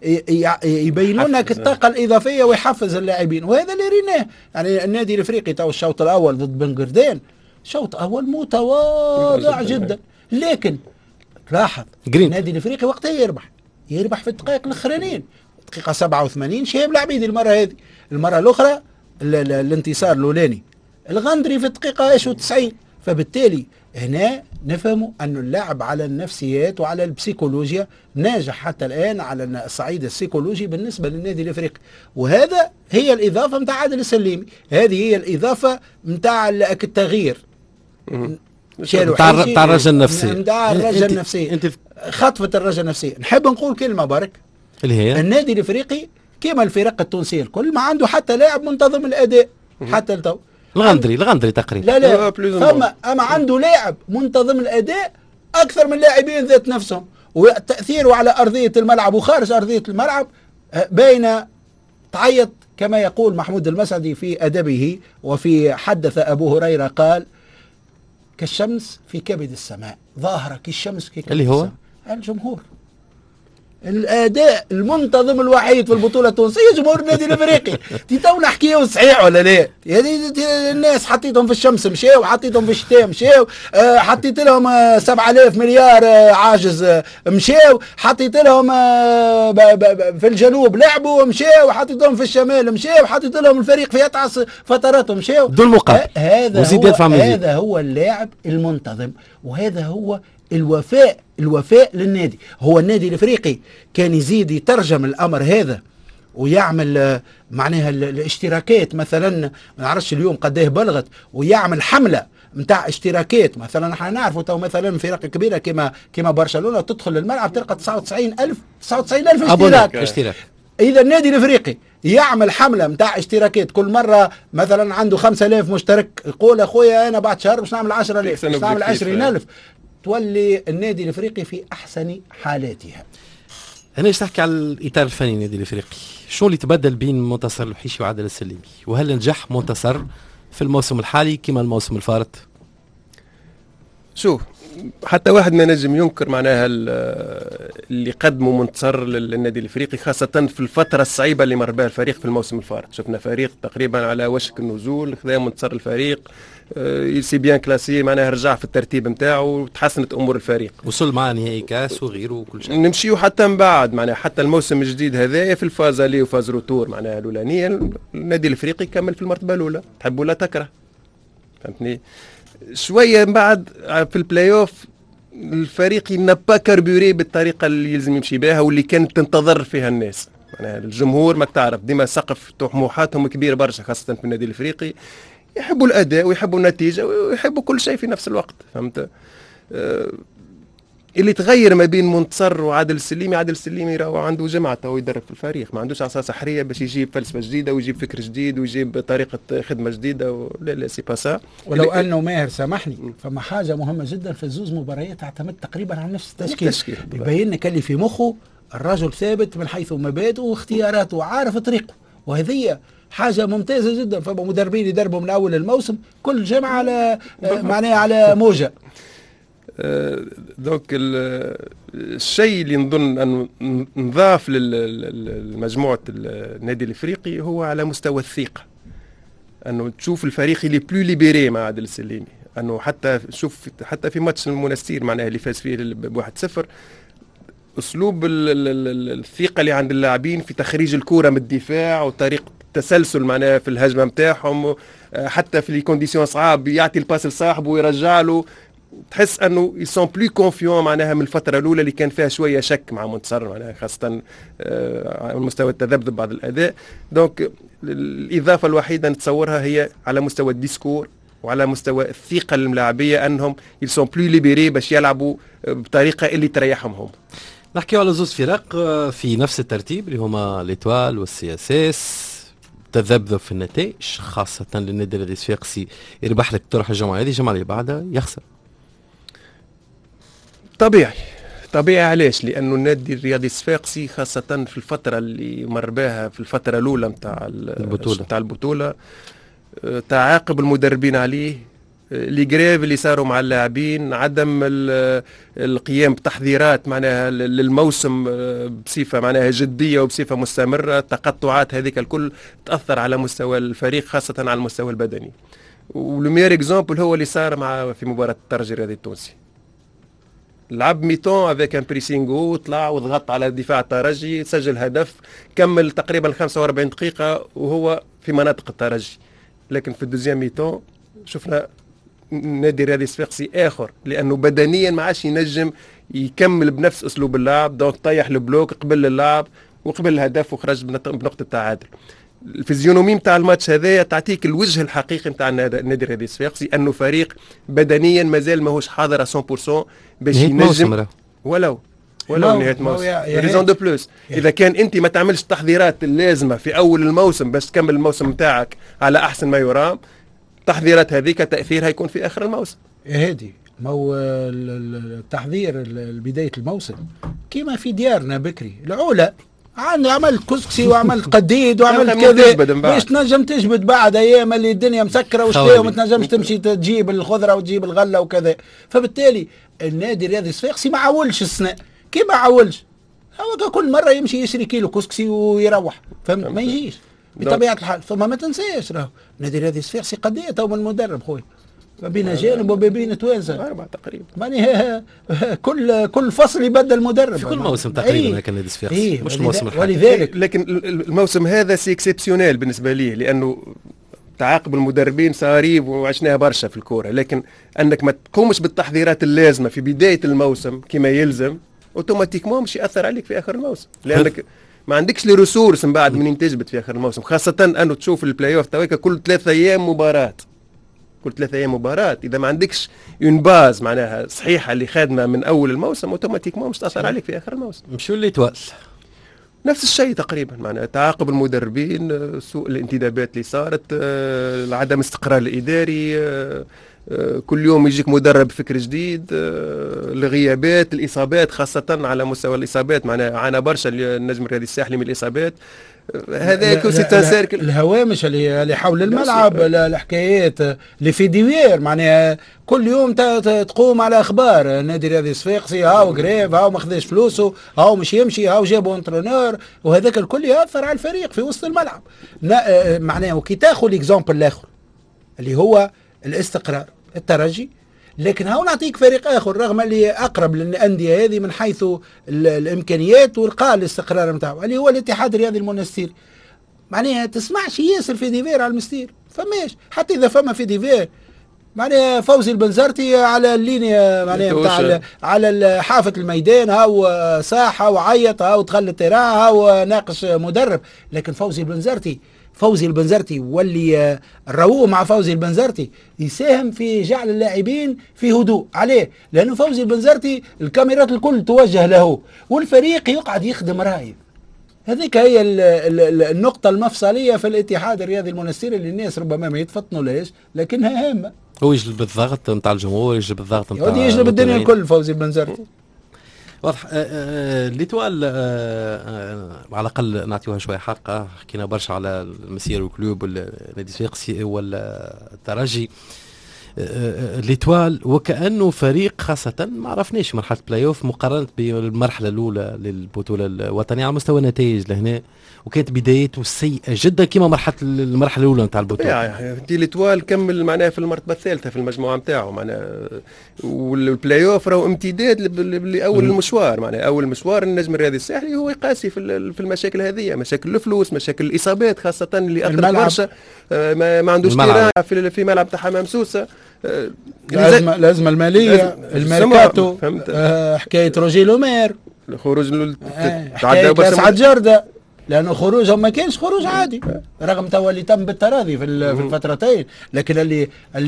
يبينوا لك الطاقه الاضافيه ويحفز اللاعبين، وهذا اللي ريناه. يعني النادي الافريقي تو الشوط الاول ضد بنغردان شوط اول متواضع جدا، لكن لاحظ النادي الافريقي وقتها يربح في الدقائق الاخرانيين، دقيقه 87 شاب العبيدي المره هذه، المره الاخرى الانتصار الاولاني الغندري في الدقيقه 90. فبالتالي هنا نفهم أن اللاعب على النفسيات وعلى البسيكولوجيا ناجح حتى الآن على الصعيد السيكولوجي بالنسبة للنادي الافريقي، وهذا هي الإضافة متاع عادل السليمي، هذه هي الإضافة متاع التغيير متاع الرجل النفسي، متاع الرجل النفسي، خطفة الرجل النفسي. نحب نقول كلمة برك اللي هي النادي الافريقي كما الفرق التونسية الكل ما عنده حتى لاعب منتظم الأداء حتى التو. الغندري تقريبا لا أما عنده لاعب منتظم الأداء أكثر من لاعبين ذات نفسهم، وتأثيره على أرضية الملعب وخارج أرضية الملعب بين تعيط كما يقول محمود المسعدي في أدبه، وفي حدث أبو هريرة قال كالشمس في كبد السماء، ظاهرة كالشمس في كبد اللي هو السماء. الجمهور، الاداء المنتظم الوحيد في البطوله التونسيه جمهور النادي الافريقي. تو نحكيه صحيح ولا لا؟ يعني الناس حطيتهم في الشمس مشاو، حطيتهم في الشتاء مشاو، حطيت لهم 7000 مليار عاجز مشاو، حطيت لهم في الجنوب لعبوا مشاو، حطيت لهم في الشمال مشاو، حطيت لهم الفريق في اتعس فتراتهم مشاو. دون مقابل هذا هو اللاعب المنتظم، وهذا هو الوفاء الوفاء للنادي. هو النادي الافريقي كان يزيد يترجم الامر هذا ويعمل معناها الاشتراكات، مثلا ما نعرفش اليوم قديه بلغت، ويعمل حمله نتاع اشتراكات. مثلا احنا نعرفوا تو مثلا فرق كبيره كما برشلونه تدخل الملعب تلقى 99,000 اشتراك. اذا النادي الافريقي يعمل حمله نتاع اشتراكات، كل مره مثلا عنده 5,000 مشترك، يقول اخويا انا بعد شهر باش نعمل 10,000 باش نعمل 20,000، تولي النادي الافريقي في احسن حالاتها. انا ايش تحكي على الاطار الفني النادي الافريقي؟ شو اللي تبدل بين منتصر الوحيشي وعادل السليمي؟ وهل نجح منتصر في الموسم الحالي كما الموسم الفارط؟ شوف، حتى واحد ما نجم ينكر معناها اللي قدمه منتصر للنادي الافريقي، خاصه في الفتره الصعيبه اللي مر بها الفريق في الموسم الفارط. شفنا فريق تقريبا على وشك النزول، خذا منتصر الفريق سي بيان كلاسي، معناها رجع في الترتيب نتاعو وتحسنت امور الفريق، وصل مع نهائي كاس وغيره وكل شيء. نمشيو حتى من بعد معناها حتى الموسم الجديد هذايا في الفاز لي وفاز روتور معناها الاولانيه، النادي الافريقي كمل في المرتبه الاولى، تحب ولا تكره، فهمتني. شويه من بعد في البلاي اوف الفريق نبا كاربوري بالطريقه اللي يلزم يمشي بها واللي كانت تنتظر فيها الناس. معناها الجمهور ما تعرف ديما سقف طموحاتهم كبير برشا، خاصه في النادي الافريقي، يحبوا الاداء ويحبوا النتيجه ويحبوا كل شيء في نفس الوقت، فهمت. اللي تغير ما بين منتصر وعادل السليمي، عادل السليمي راهو عنده جمعة تو يدرب في الفريق، ما عندوش عصا سحريه باش يجيب فلسفه جديده ويجيب فكر جديد ويجيب طريقه خدمه جديده لا سي با سا. ولو انه ماهر سامحني، فما حاجه مهمه جدا في الزوز مباريات تعتمد تقريبا على نفس التشكيل، يبين لك اللي في مخه الرجل ثابت من حيث مبادئه واختياراته وعارف طريقه، وهذه حاجه ممتازه جدا. فما مدربين يدربوا من اول الموسم كل جمعه على معناها على موجه. دونك الشيء اللي نظن انه نضاف لمجموعه النادي الافريقي هو على مستوى الثقه، انه تشوف الفريق اللي بلو ليبيري مع عادل السليمي، انه حتى شوف حتى في ماتش المنستير معناها اللي فاز فيه ب1-0، اسلوب الثقه اللي عند اللاعبين في تخريج الكره من الدفاع وطريقه التسلسل معناها في الهجمه نتاعهم، حتى في لي كونديسيون صعاب يعطي الباس لصاحبه ويرجع له، تحس انه يسون بلو كونفيون معناها من الفتره الاولى اللي كان فيها شويه شك مع منتصر معناها، خاصه على مستوى التذبذب بعض الاداء. دونك الاضافه الوحيده نتصورها هي على مستوى الديسكور وعلى مستوى الثقه الملاعبيه، انهم يسون بلو ليبيري باش يلعبوا بطريقه اللي تريحهم هم. نحكيو على زوج فرق في نفس الترتيب اللي هما ليتوال والسي اس اس، تذبذب في النتائج خاصه للنادي الصفاقسي، يربح لك تروح الجمعه هذه، الجمعه اللي بعدها يخسر. طبيعي علاش؟ لانه النادي الرياضي الصفاقسي خاصه في الفتره اللي مر بها في الفتره الاولى نتاع البطوله تعاقب المدربين عليه، لي جريف اللي صاروا مع اللاعبين، عدم القيام بتحضيرات معناها للموسم بصفه معناها جديه وبصفه مستمره، التقطعات هذيك الكل تاثر على مستوى الفريق خاصه على المستوى البدني. ولومير اكزامبل هو اللي صار في مباراه الترجي الرياضي التونسي، لعب ميتون افيك ان بريسينغو، طلع وضغط على دفاع الترجي، سجل هدف، كمل تقريبا 45 دقيقه وهو في مناطق الترجي. لكن في الدوزيام ميتون شفنا نادي الرياضي الصفاقسي اخر، لانه بدنيا ما عادش ينجم يكمل بنفس اسلوب اللعب، دونك طيح البلوك قبل اللعب وقبل الهدف وخرج بنقطه تعادل. الفيزيونومي نتاع الماتش هذايا تعطيك الوجه الحقيقي نتاع النادي الرياضي الصفاقسي، انه فريق بدنيا مازال ماهوش حاضر 100% باش ينجم ولو نهايه موسم ريزون دو بلوس. اذا كان انت ما تعملش التحضيرات اللازمه في اول الموسم باش تكمل الموسم نتاعك على احسن ما يرام، التحضيرات هذيك تاثيرها يكون في اخر الموسم. هادي ما هو التحضير بدايه الموسم كما في ديارنا بكري العلا، عملت كسكسي وعملت قديد وعملت كذا باش تنجم تجبد بعد ايام اللي الدنيا مسكره وشتاء وما تنجمش تمشي تجيب الخضره وتجيب الغله وكذا. فبالتالي النادي الرياضي الصفاقسي ما عولش السنه كيما عولش، هو كل مره يمشي يشري كيلو كسكسي ويروح، فهمت؟ ما يجيش بطبيعه الحال. ثم ما تنساش راهو النادي الرياضي الصفاقسي قضيه تو من المدرب خويا، ما بين جانب وبين توازن 4 تقريبا، معناها كل فصل يبدل مدرب في كل موسم تقريبا. هكا النادي الصفاقسي مش الموسم الحالي، ولذلك لكن الموسم هذا سي اكسبسيونيل بالنسبه ليه، لانه تعاقب المدربين صاريب وعشناها برشا في الكوره، لكن انك ما تقومش بالتحضيرات اللازمه في بدايه الموسم كما يلزم اوتوماتيكمون مش ياثر عليك في اخر الموسم، لانك ما عندكش لي ريسورس من بعد منين تجبد في اخر الموسم، خاصه انه تشوف البلاي اوف تويكا كل 3 ايام مباراه، كل 3 ايام مباراه، اذا ما عندكش اون باز معناها صحيحه اللي خادمه من اول الموسم اوتوماتيكمون مش تاثر عليك في اخر الموسم. مشوا اللي توال نفس الشيء تقريبا، معناها تعاقب المدربين، سوء الانتدابات اللي صارت، عدم استقرار الاداري، كل يوم يجيك مدرب فكر جديد، الغيابات، الاصابات، خاصه على مستوى الاصابات معناها عانى برشا النجم الرياضي الساحلي من الاصابات، هذا كوسيتان سيركل. الهوامش اللي حول الملعب، الحكايات اللي في ديوير معناها كل يوم تقوم على اخبار نادي الرياضي الصفاقسي، هاو غريف، هاو ما خذاش فلوسه، هاو مش يمشي، هاو جابوا انترونور، وهذاك الكل ياثر على الفريق في وسط الملعب معناها. وكي تاخذ الاكزامبل الاخر اللي هو الاستقرار، الترجي، لكن هاو نعطيك فريق اخر رغم اللي اقرب للانديه هذه من حيث الامكانيات والقاء الاستقرار نتاعو، اللي هو الاتحاد الرياضي المنستيري. معناها تسمعش ياسر في ديفير على المستير، فماش حتى اذا فما في ديفير معناها فوزي البنزرتي على اللينيا معناها نتاع على حافه الميدان، هاو ساحه وعيط، هاو دخل التيران، هاو ناقش مدرب، لكن فوزي البنزرتي واللي الرووه مع فوزي البنزرتي يساهم في جعل اللاعبين في هدوء عليه، لأنه فوزي البنزرتي الكاميرات الكل توجه له والفريق يقعد يخدم رايد. هذيك هي النقطة المفصلية في الاتحاد الرياضي المنستيري اللي الناس ربما ما يتفطنوا ليش، لكنها هامة. هو يجلب الضغط نتاع الجمهور، يجلب الضغط نتاع يجلب الدنيا الكل فوزي البنزرتي. واضح. ليتوال على الاقل نعطيوها شويه حقه، حكينا برشا على المسير والكلوب والنادي الصفاقسي والترجي. ليتوال وكانه فريق خاصه ما عرفناش مرحله بلاي اوف مقارنه بالمرحله الاولى للبطوله الوطنيه على مستوى النتائج لهنا، وكانت بدايته سيئه جدا كما المرحله الاولى نتاع البطوله. ليتوال كمل معناها في المرتبه الثالثه في المجموعه نتاعو معناها، والبلاي اوف راهو امتداد لاول المشوار، معناها اول مشوار النجم الرياضي الساحلي هو يقاسي في المشاكل هذه، مشاكل الفلوس، مشاكل الاصابات، خاصه اللي اثرت برشا، ما عندوش تيران في ملعب تاع حمام سوسه، الازمه الماليه، الميركاتو، حكايه روجي لومير، خروج حكايه اسعد جرده، لانه خروجهم ما كانش خروج عادي رغم توا اللي تم بالتراضي في الفترتين، لكن اللي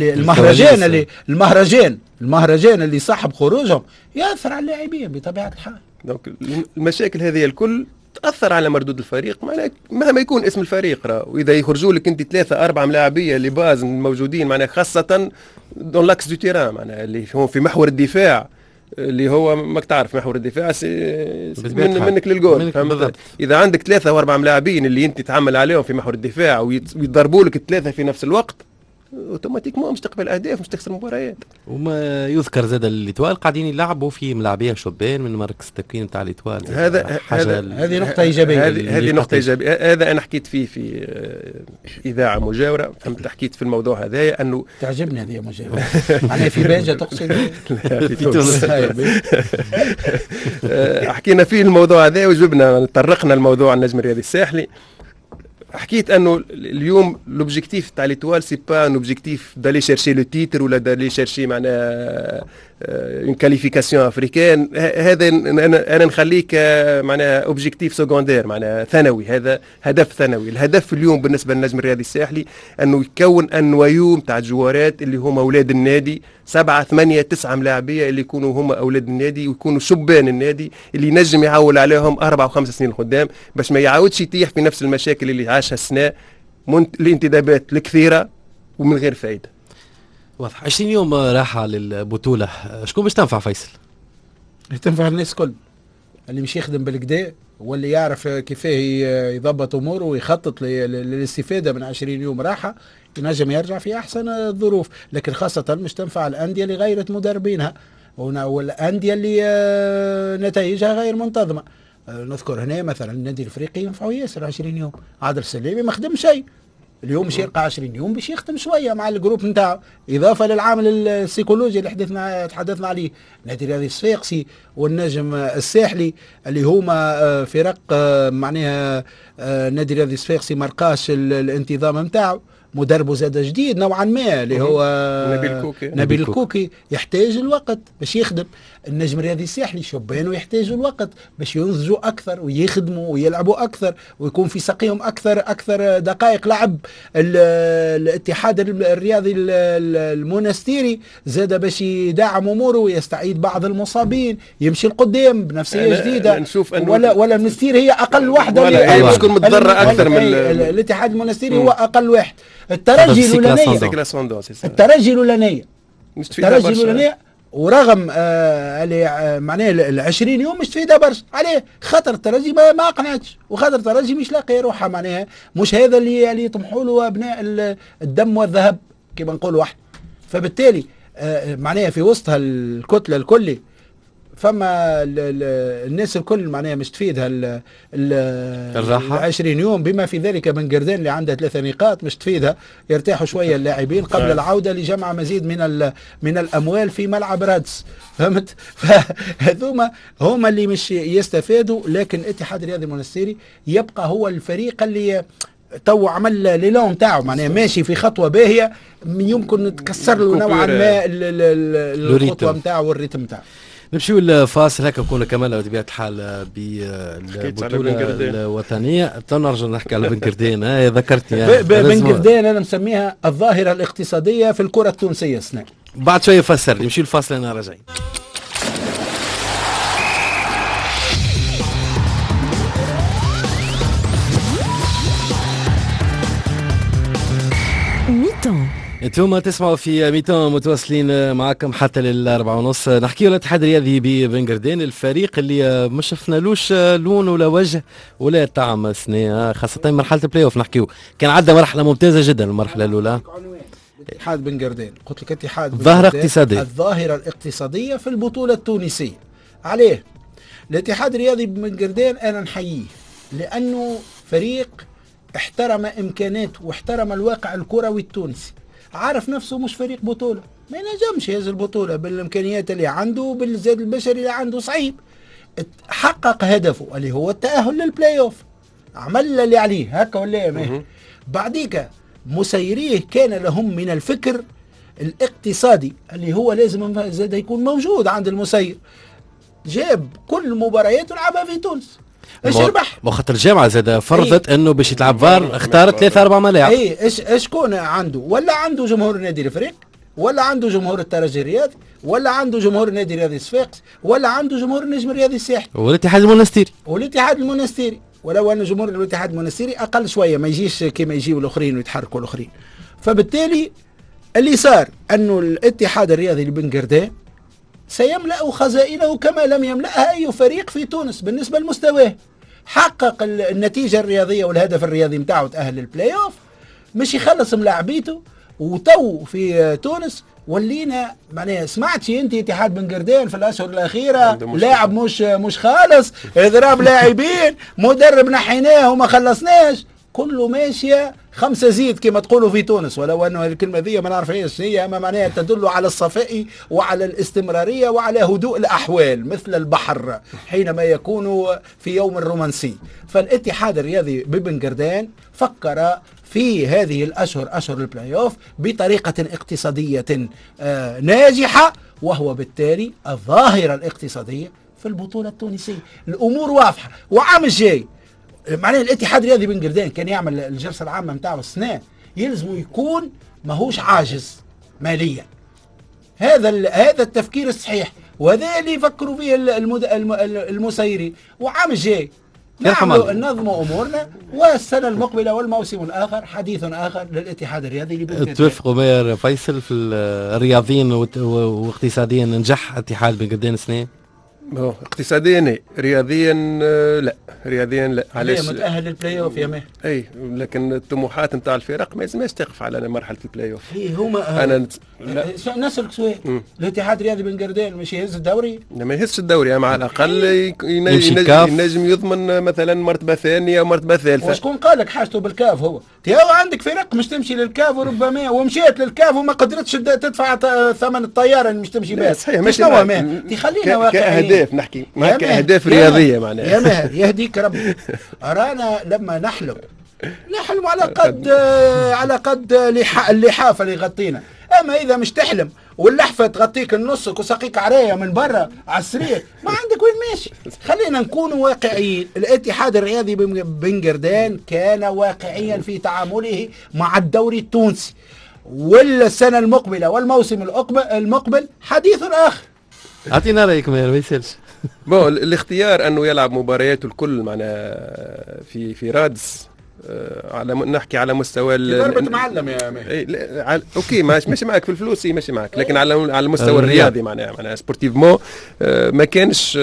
المهرجان اللي صاحب خروجهم ياثر على اللاعبين بطبيعه الحال. دونك المشاكل هذه الكل تاثر على مردود الفريق، مهما يكون اسم الفريق راه، واذا يخرجوا لك انت 3-4 ملاعبيه اللي باز موجودين معناها، خاصه دون لاكس دو تيران معناها اللي هم في محور الدفاع، اللي هو ماك تعرف محور الدفاع منك للجول، فهمت؟ اذا عندك 3 و4 ملاعبين اللي انت تعمل عليهم في محور الدفاع ويضربوا لك الثلاثه في نفس الوقت، اوتوماتيكمون مش تقبل اهداف، مش تخسر مباريات. وما يذكر زاد الاتوال قاعدين يلعبوا في ملاعبيه شبان من مركز التكوين نتاع الاتوال، هذه نقطه ايجابيه، هذه نقطه ايجابيه، هذا انا حكيت فيه في اذاعه مجاوره، فهمت؟ حكيت في الموضوع هذا انه تعجبني هذه مجاوره معناها في باجه تقصد في تونس حكينا فيه الموضوع هذا وجبنا طرقنا الموضوع النجم الرياضي الساحلي. حكيت انه اليوم لوبجيكتيف تاع ليتوال سي با ان اوبجيكتيف دالي شيرشي لو تيتر ولا دالي شيرشي معناها اون كاليفيكاسيون افريكان، هذا انا نخليك معناها اوبجيكتيف سكوندير معناها ثانوي، هذا هدف ثانوي. الهدف اليوم بالنسبه للنجم الرياضي الساحلي انه يكون النويوم تاع الجوارات اللي هما اولاد النادي، 7 8 9 ملاعبيه اللي يكونوا هما اولاد النادي ويكونوا شبان النادي اللي ينجم يعول عليهم 4 و5 سنين لقدام، باش ما يعاودش يطيح في نفس المشاكل اللي عاشها السنه، الانتدابات الكثيره ومن غير فائده. واضح. 20 يوم راحه للبطوله، شكون باش تنفع فيصل؟ تنفع الناس كل اللي مش يخدم بالكدا واللي يعرف كيفاه يضبط اموره ويخطط للاستفاده من 20 يوم راحه، ينجم يرجع في احسن الظروف. لكن خاصه مش تنفع الانديه اللي غيرت مدربينها والانديه اللي نتائجها غير منتظمه. نذكر هنا مثلا النادي الافريقي ينفعوا ياسر 20 يوم، عادل السليمي ما خدم شيء، اليوم مش يرقى 20 يوم باش يختم شويه مع الجروب نتاعو، اضافه للعامل السيكولوجي اللي تحدثنا عليه. النادي الرياضي الصفاقسي والنجم الساحلي اللي هما فرق معناها النادي الرياضي الصفاقسي ما رقاش الانتظام نتاعو، مدربه زاد جديد نوعا ما اللي هو نبيل الكوكي يحتاج الوقت باش يخدم. النجم الرياضي الساحلي شبانه يحتاجوا الوقت باش ينضجوا اكثر ويخدموا ويلعبوا اكثر ويكون في ساقيهم اكثر دقائق لعب. الاتحاد الرياضي المونستيري زاد باش يدعم اموره ويستعيد بعض المصابين يمشي القدام بنفسيه جديده. نشوف ولا المنستيري هي اقل واحده ولا تكون متضرره اكثر من الاتحاد المونستيري هو اقل واحد. الترجي الأولانية ورغم اللي معناه ال20 يوم مش تفيدها برشا عليه خاطر الترجي ما قنعتش وخاطر الترجي مش لاقي روحها معناها مش هذا اللي يطمحوا له ابناء الدم والذهب كما نقول واحد. فبالتالي معناها في وسطها الكتله الكلي فما الناس الكل معناها مش تفيدها الراحة 20 يوم بما في ذلك بن قردان اللي عنده 3 نقاط مش تفيدها يرتاحوا شويه اللاعبين قبل العوده لجمع مزيد من الاموال في ملعب رادس فهمت. فهذوما هما اللي مش يستفادوا. لكن الاتحاد الرياضي المونستيري يبقى هو الفريق اللي تو عمل ليلون تاعو معناها ماشي في خطوه باهيه يمكن نتكسر له نوعا ما الخطوه نتاعو والريتم نتاعو. نمشيو الفاصل هكا نكون كملنا بطبيعه الحال بالبطوله الوطنيه. نرجع نحكي على بن قردان. ذكرتني بن قردان انا مسميها الظاهره الاقتصاديه في الكره التونسيه السنه. بعد شويه فسر نمشيو الفاصل انا راجعين. انتم تسمعوا في ميتون متواصلين معكم حتى لل4:30. نحكيو على الاتحاد الرياضي ببن قردان الفريق اللي ما شفنالوش لون ولا وجه ولا طعم السنه خاصه مرحله البلاي اوف. نحكيو كان عدى مرحله ممتازه جدا المرحله الاولى. اتحاد بن قردان قلت لك اتحاد ظاهره اقتصاديه الظاهره الاقتصاديه في البطوله التونسيه. عليه الاتحاد الرياضي بن قردان انا نحييه لانه فريق احترم امكاناته واحترم الواقع الكروي التونسي. عارف نفسه مش فريق بطولة ما ينجمش هذه البطولة بالإمكانيات اللي عنده وبالزاد البشري اللي عنده صعيب. حقق هدفه اللي هو التأهل للبلاي اوف عمل اللي عليه هكا ولا ما بعديك مسيريه كان لهم من الفكر الاقتصادي اللي هو لازم زاد يكون موجود عند المسير. جاب كل مبارياته لعبها في تونس ايش ربح خاطر الجامعه زاد فرضت انه باش يتلعب فار اختار 3-4 ملاعب. ايش كون عنده ولا عنده جمهور نادي الفريق ولا عنده جمهور الترجي الرياضي ولا عنده جمهور النادي الرياضي الصفاقس ولا عنده جمهور النجم الرياضي الساحلي والاتحاد المونستيري ولو ان جمهور الاتحاد المونستيري اقل شويه ما يجيش كما يجيوا الاخرين ويتحركوا الاخرين. فبالتالي اللي صار انه الاتحاد الرياضي لبن قردان سيملأ خزائنه كما لم يملأها اي فريق في تونس بالنسبه لمستواه. حقق النتيجه الرياضيه والهدف الرياضي نتاعو تأهل للبلاي اوف مش يخلص ملاعبيته. وتو في تونس ولينا معناها سمعتش انت اتحاد بن قردان في الاشهر الاخيره لاعب مش خالص اضراب لاعبين مدرب نحيناه وما خلصناش كله ماشيه 5 زيد كما تقولوا في تونس. ولو انه الكلمه ذي ما نعرف ايش هي اما معناها تدل على الصفاء وعلى الاستمراريه وعلى هدوء الاحوال مثل البحر حينما يكون في يوم الرومانسي. فالاتحاد الرياضي ببن قردان فكر في هذه الاشهر اشهر البلاي اوف بطريقه اقتصاديه ناجحه وهو بالتالي الظاهره الاقتصاديه في البطوله التونسيه. الامور واضحه. وعام الجاي معناه الاتحاد الرياضي بن قردان كان يعمل الجلسه العامه نتاعو السنه يلزم يكون ماهوش عاجز ماليا. هذا التفكير الصحيح وهذا اللي يفكروا فيه المسيرين. وعام الجاي ننظموا امورنا والسنه المقبله والموسم الاخر حديث اخر للاتحاد الرياضي لبن قردان. توافقوا ماير فيصل في الرياضيين واقتصاديا نجح اتحاد بن قردان السنه؟ اقتصاديا رياضيا لا علاش متاهل للبلاي اوف يا ماهر. اي لكن الطموحات نتاع الفرق ما لازمش تقف على مرحله البلاي اوف. هما انا نسالك سؤال الاتحاد الرياضي بن قردان مش يهز الدوري؟ لا ما يهزش الدوري مع الاقل ينجم يضمن مثلا مرتبه ثانيه ومرتبه ثالثه. وشكون قال لك حاجته بالكاف؟ هو عندك فرق مش تمشي للكاف وربما ومشيت للكاف وما قدرتش تدفع ثمن الطياره اللي مش تمشي بها. صحيح مش تخلينا واقعيين كاهداف نحكي معك كاهداف رياضيه معناها يا ماهر يهديك ربي. رانا لما نحلم نحلم على قد على قد اللحافه اللي يغطينا. اما اذا مش تحلم واللحفه تغطيك النصك وساقيك عريه من برا على السرير، ما عندك وين ماشي. خلينا نكون واقعيين. الاتحاد الرياضي بنقردان كان واقعيا في تعامله مع الدوري التونسي، والسنه المقبله والموسم المقبل حديث اخر. اعطينا رايك ما يسالش. بون الاختيار انه يلعب مبارياته الكل معناها في رادس، على نحكي على مستوى ضربة معلم يا ماهر. اوكي ماشي معك في الفلوس، ماشي معك، لكن على المستوى الرياضي معناها سبورتيفمون ما كانش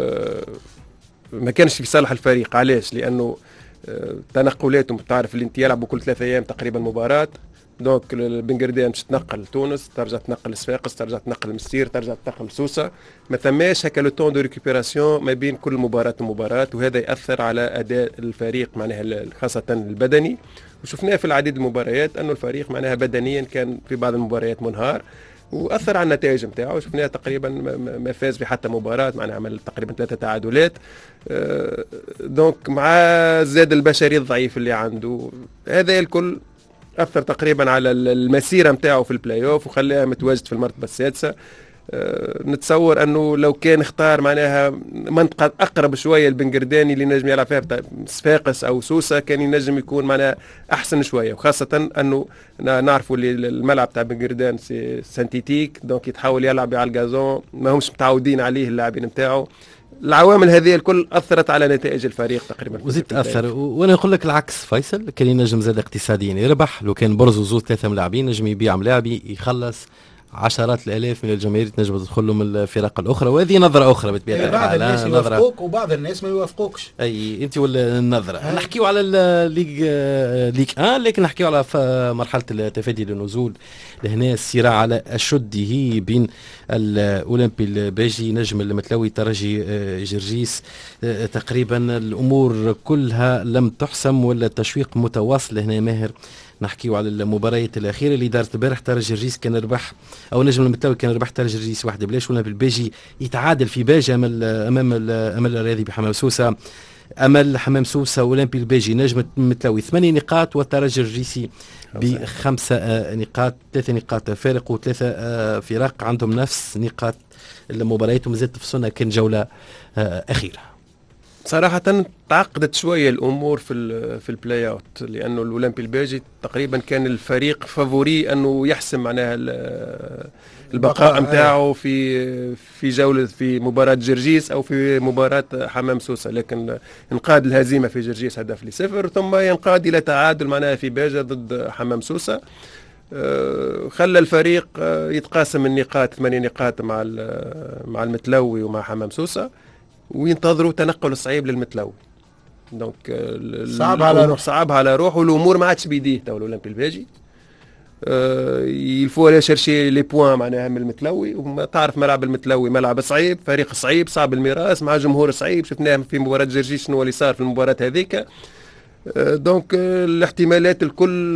في صالح الفريق. علاش؟ لانه تنقلاتهم، تعرف اللي انت يلعبوا كل 3 ايام تقريبا مباراة. دونك البنقردان باش تنقل تونس، ترجع تنقل صفاقس، ترجع تنقل مسير، ترجع تنقل سوسة. ما ثماش هكا لو طون دو ريكوبيراسيون ما بين كل مباراة ومباراة، وهذا يأثر على أداء الفريق معناها خاصة البدني. وشفناه في العديد من المباريات أنه الفريق معناها بدنيا كان في بعض المباريات منهار، وأثر على النتائج نتاعو. شفناه تقريبا ما فاز في حتى مباراة، معناها عمل تقريبا 3 تعادلات. دونك مع الزاد البشري الضعيف اللي عنده، هذا الكل أثر تقريبا على المسيرة نتاعو في البلاي اوف وخلاه متواجد في المرتبة السادسة. نتصور أنه لو كان اختار معناها منطقة أقرب شوية البنقرداني اللي نجم يلعب فيها صفاقس أو سوسة، كان ينجم يكون معناها أحسن شوية. وخاصة أنه نعرفوا اللي الملعب تاع بنقردان سانتيتيك، دونك يتحاول يلعب على الجازون، ما همش متعودين عليه اللاعبين نتاعو. العوامل هذه الكل اثرت على نتائج الفريق تقريبا، وزيد تاثر. وانا نقول لك العكس، فيصل كان ينجم زاد اقتصاديا يربح. لو كان برزو زوز 3 ملاعبين نجم يبيع ملاعبي يخلص عشرات الالاف من الجماهير تنجم تدخل لهم الفرق الاخرى. وهذه نظره اخرى بطبيعه الحال. بعض الناس يوافقوك وبعض الناس ما يوافقوكش. اي انت ولا النظره. نحكيو على ليغ 1، لكن نحكيو على مرحله التفادي للنزول. لهنا الصراع على اشده بين الاولمبي الباجي نجم المتلوي ترجي جرجيس. تقريبا الامور كلها لم تحسم ولا التشويق متواصل. هنا ماهر نحكيو على المباريات الاخيره اللي دارت البارح. ترجي جرجيس كان ربح، او نجم المتلوي كان ربح ترجي جرجيس 1-0. والاولمبي الباجي يتعادل في باجه امام الرياضي بحمام سوسه. امل حمام سوسه واولمبي الباجي نجم المتلوي 8 نقاط، والترجي الجرجيسي ب5 نقاط. 3 نقاط فارق، و3 فرق عندهم نفس نقاط المباريات. ومازالت تفصلنا كان جوله اخيره. صراحة تعقدت شوية الأمور في البلاي اوت، لأنه الأولمبي الباجي تقريبا كان الفريق فافوري أنه يحسم معناها البقاء نتاعو في جولة في مباراة جرجيس أو في مباراة حمام سوسة، لكن انقاد الهزيمة في جرجيس 1-0، ثم ينقاد إلى تعادل معناها في باجة ضد حمام سوسة. خلى الفريق يتقاسم النقاط 8 نقاط مع المتلوي ومع حمام سوسة، وينتظروا تنقل صعيب للمتلوي. دونك صعب على روح والامور ما عادش بيديه تو الاولمبي الباجي. يلفو على شرشي لي بوان معناها من المتلوي. وما تعرف ملعب المتلوي ملعب صعيب، فريق صعيب، صعب الميراث مع جمهور صعيب. شفناه في مباراة جرجيس شنو اللي صار في المباراة هذيك. دونك الاحتمالات الكل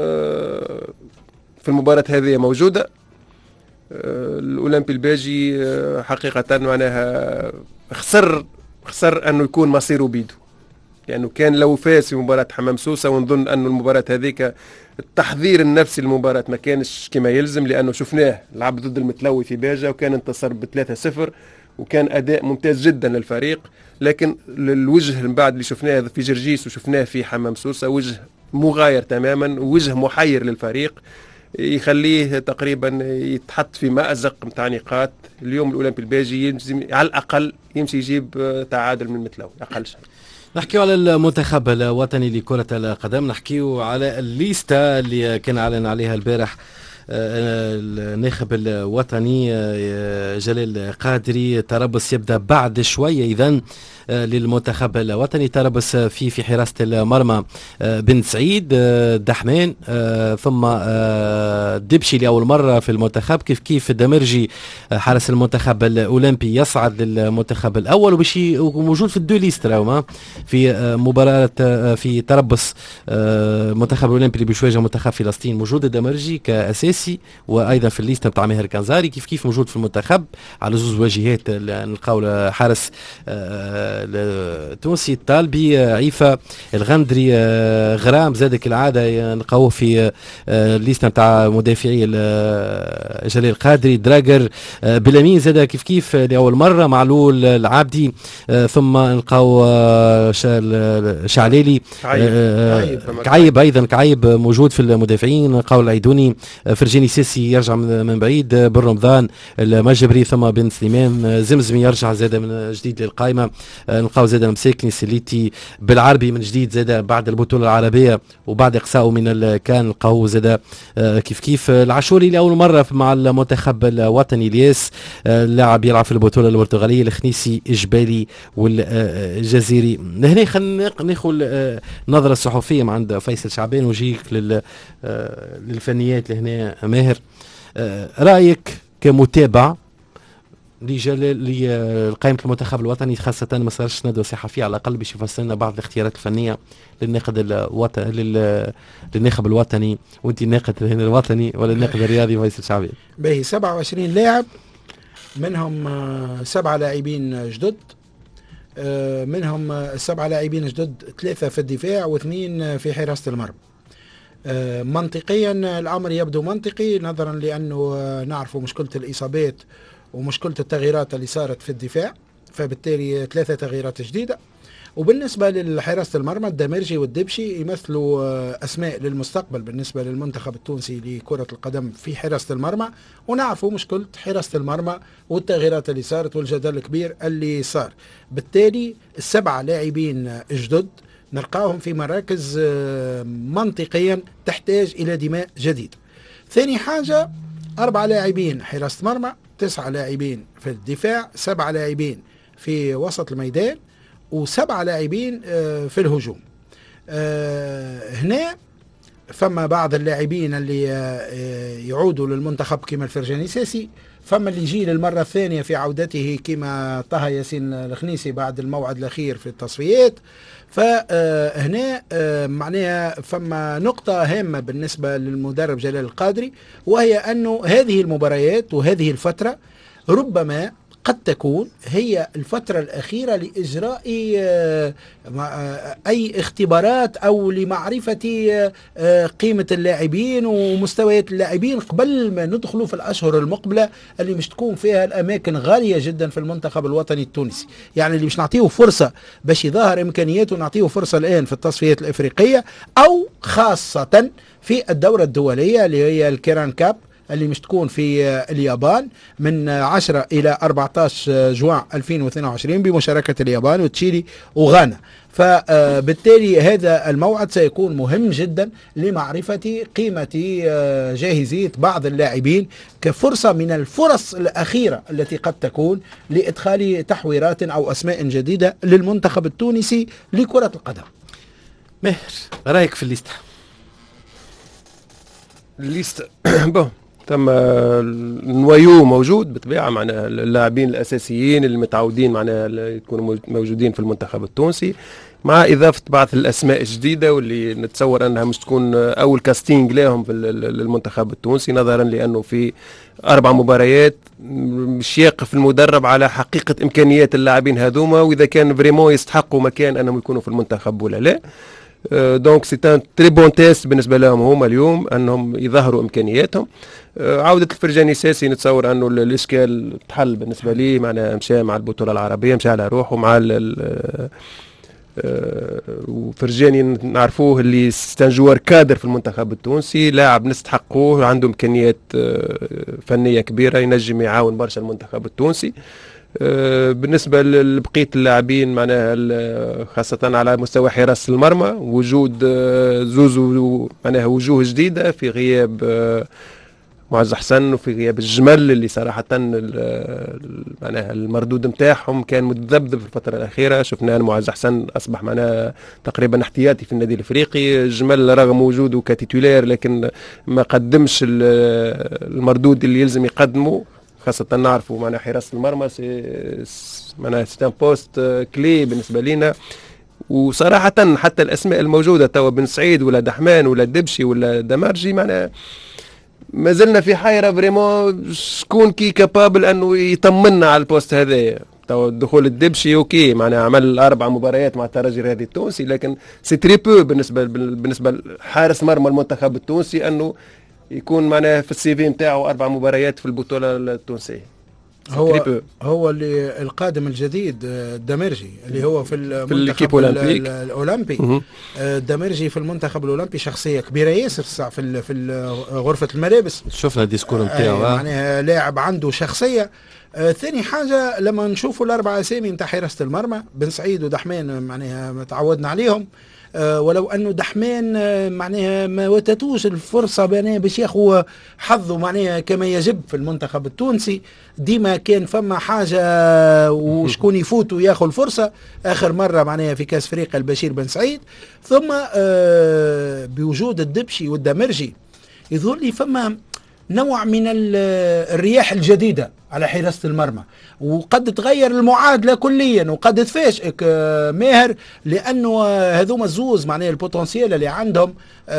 في المباراة هذه موجودة. الاولمبي الباجي حقيقة معناها خسر انه يكون مصيره بيده، لانه يعني كان لو فاز في مباراة حمام سوسة، ونظن انه المباراة هذيك التحضير النفسي للمباراة ما كانش كما يلزم، لانه شفناه لعب ضد المتلوي في باجة وكان انتصر ب3-0 وكان اداء ممتاز جدا للفريق. لكن الوجه من بعد اللي شفناه في جرجيس وشفناه في حمام سوسة وجه مغاير تماما، ووجه محير للفريق يخليه تقريبا يتحط في مأزق متاع نقاط. اليوم الأولمبي الباجي على الأقل يمشي يجيب تعادل من المتلوي أقل شيء. نحكيو على المنتخب الوطني لكرة القدم، نحكيو على الليستا اللي كان أعلن عليها البارح الناخب الوطني جلال قادري. تربص يبدأ بعد شوية إذن للمنتخب الوطني. تربص في حراسة المرمى بن سعيد، دحمان، ثم دبشي لأول مرة في المنتخب. كيف الدمرجي حارس المنتخب الأولمبي يصعد للمنتخب الأول، وبشي موجود في الدو ليست في مباراة في تربص المنتخب الأولمبي اللي بيواجه منتخب فلسطين. موجود الدمرجي كأساسي، وأيضا في الليست بتاع ماهر كنزاري كيف موجود في المنتخب على زوج واجهات. نلقاو حارس التونسي الطالبي عيفة الغندري غرام زاد كالعاده نلقاوه في الليسته نتاع مدافعي جلال القادري دراجر بلامين زاد كيف لاول مره معلول العابدي ثم نلقاو شعليلي كعيب ايضا كعيب موجود في المدافعين نلقاو العيدوني فرجيني سيسي يرجع من بعيد بن رمضان المجبري ثم بن سليمان زمزمي يرجع زاد من جديد للقائمه نلقاو زاد المساكني سليتي بالعربي من جديد زاد بعد البطوله العربيه وبعد اقصائه من الكان نلقاو زاد كيف العاشوري لاول مره مع المنتخب الوطني الياس اللاعب يلعب في البطوله البرتغاليه الخنيسي جبالي والجزيري. هنا خلينا ناخذ النظره الصحفيه من عند فيصل شعبان وجيك للفنيات لهنا ماهر. رايك كمتابع لقائمة المنتخب الوطني خاصة ما صارش ندوة صحفية على الأقل باش يفسر لنا بعض الاختيارات الفنية للناقد للناخب الوطني وانت الناقد الوطني ولا الناقد الرياضي فيصل شعبان. باهي 27 لاعب منهم 7 لاعبين جدد منهم 7 لاعبين جدد 3 في الدفاع و2 في حراسة المرمى. منطقيا الأمر يبدو منطقي نظرا لأنه نعرف مشكلة الإصابات ومشكلة التغييرات اللي صارت في الدفاع فبالتالي 3 تغييرات جديدة. وبالنسبة لحراسة المرمى الدمرجي والدبشي يمثلوا أسماء للمستقبل بالنسبة للمنتخب التونسي لكرة القدم في حراسة المرمى ونعرفوا مشكلة حراسة المرمى والتغييرات اللي صارت والجدل الكبير اللي صار. بالتالي 7 لاعبين جدد نلقاهم في مراكز منطقيا تحتاج إلى دماء جديدة. ثاني حاجة 4 لاعبين حراسة مرمى 9 لاعبين في الدفاع 7 لاعبين في وسط الميدان و7 لاعبين في الهجوم. هنا فما بعض اللاعبين اللي يعودوا للمنتخب كما الفرجاني ساسي فما اللي يجي للمرة الثانية في عودته كما طه ياسين الخنيسي بعد الموعد الأخير في التصفيات. فهنا معناها فما نقطة هامة بالنسبة للمدرب جلال القادري وهي أنه هذه المباريات وهذه الفترة ربما قد تكون هي الفترة الأخيرة لإجراء أي اختبارات أو لمعرفة قيمة اللاعبين ومستويات اللاعبين قبل ما ندخلوا في الأشهر المقبلة اللي مش تكون فيها الأماكن غالية جدا في المنتخب الوطني التونسي. يعني اللي مش نعطيه فرصة باش يظهر إمكانياته نعطيه فرصة الآن في التصفيات الإفريقية أو خاصة في الدورة الدولية اللي هي الكيران كاب اللي مش تكون في اليابان من 10 إلى 14 جوان 2022 بمشاركة اليابان وتشيلي وغانا. فبالتالي هذا الموعد سيكون مهم جدا لمعرفة قيمة جاهزية بعض اللاعبين كفرصة من الفرص الأخيرة التي قد تكون لإدخال تحويرات أو أسماء جديدة للمنتخب التونسي لكرة القدم. ماهر رأيك في الليستة؟ الليستة تم النوايو موجود بطبيعة معنا اللاعبين الأساسيين اللي متعودين معنا يكونوا موجودين في المنتخب التونسي مع إضافة بعض الأسماء الجديدة واللي نتصور أنها مش تكون أول كاستينج لهم في المنتخب التونسي نظرا لأنه في 4 مباريات مش يقف المدرب على حقيقة إمكانيات اللاعبين هذوما وإذا كان فريمون يستحقوا مكان أنهم يكونوا في المنتخب ولا لا. دونك سي ان تري بون تيست بالنسبه لهم هما اليوم انهم يظهروا امكانياتهم. عوده الفرجاني ساسي نتصور انه الاشكال تحل بالنسبه لي معناها مشى مع البطوله العربيه مشى على روحه مع وفرجاني نعرفوه اللي ستان جوار كادر في المنتخب التونسي لاعب نستحقوه عنده امكانيات فنيه كبيره ينجم يعاون برشا المنتخب التونسي. بالنسبة لبقية اللاعبين معناها خاصة على مستوى حراسة المرمى وجود زوزو معناها وجوه جديدة في غياب معز حسن وفي غياب الجمل اللي صراحة معناها المردود نتاعهم كان متذبذب في الفترة الأخيرة. شفنا معز حسن أصبح معناها تقريبا احتياطي في النادي الأفريقي. الجمل رغم وجوده كتيتولير لكن ما قدمش المردود اللي يلزم يقدمه خاصة نعرفوا معنا حراسة المرمى معنا سيتان بوست كلي بالنسبة لنا. وصراحة حتى الأسماء الموجودة توا بن سعيد ولا دحمان ولا دبشي ولا دمرجي معنا ما زلنا في حيرة فريمون شكون كي كابابل أنه يطمنا على البوست هذايا. تو دخول الدبشي اوكي معناها عمل 4 مباريات مع الترجي الرياضي التونسي، لكن سي تري بو بالنسبه لحارس مرمى المنتخب التونسي انه يكون معناها في السي في نتاعو 4 مباريات في البطوله التونسيه. هو اللي القادم الجديد الدمرجي اللي هو في المنتخب الاولمبي. الدمرجي في المنتخب الاولمبي شخصيه كبيره ياسر في غرفه الملابس. شفنا الديسكور نتاعو يعني لاعب عنده شخصيه. ثاني حاجه لما نشوفوا الاربع اسامي نتاع حراسه المرمى بن سعيد ودحمان معناها تعودنا عليهم، ولو انه دحمان معناها ما وتتوش الفرصه معناها باش ياخذ حظه معناها كما يجب في المنتخب التونسي. ديما كان فما حاجه وشكون يفوت وياخذ الفرصه. اخر مره معناها في كاس افريقيا البشير بن سعيد. ثم بوجود الدبشي والدمرجي يظهر لي فما نوع من الرياح الجديدة على حراسة المرمى، وقد تغير المعادلة كليا وقد تفاجئك ماهر، لأنه هذوما الزوز معناه البوتنسيال اللي عندهم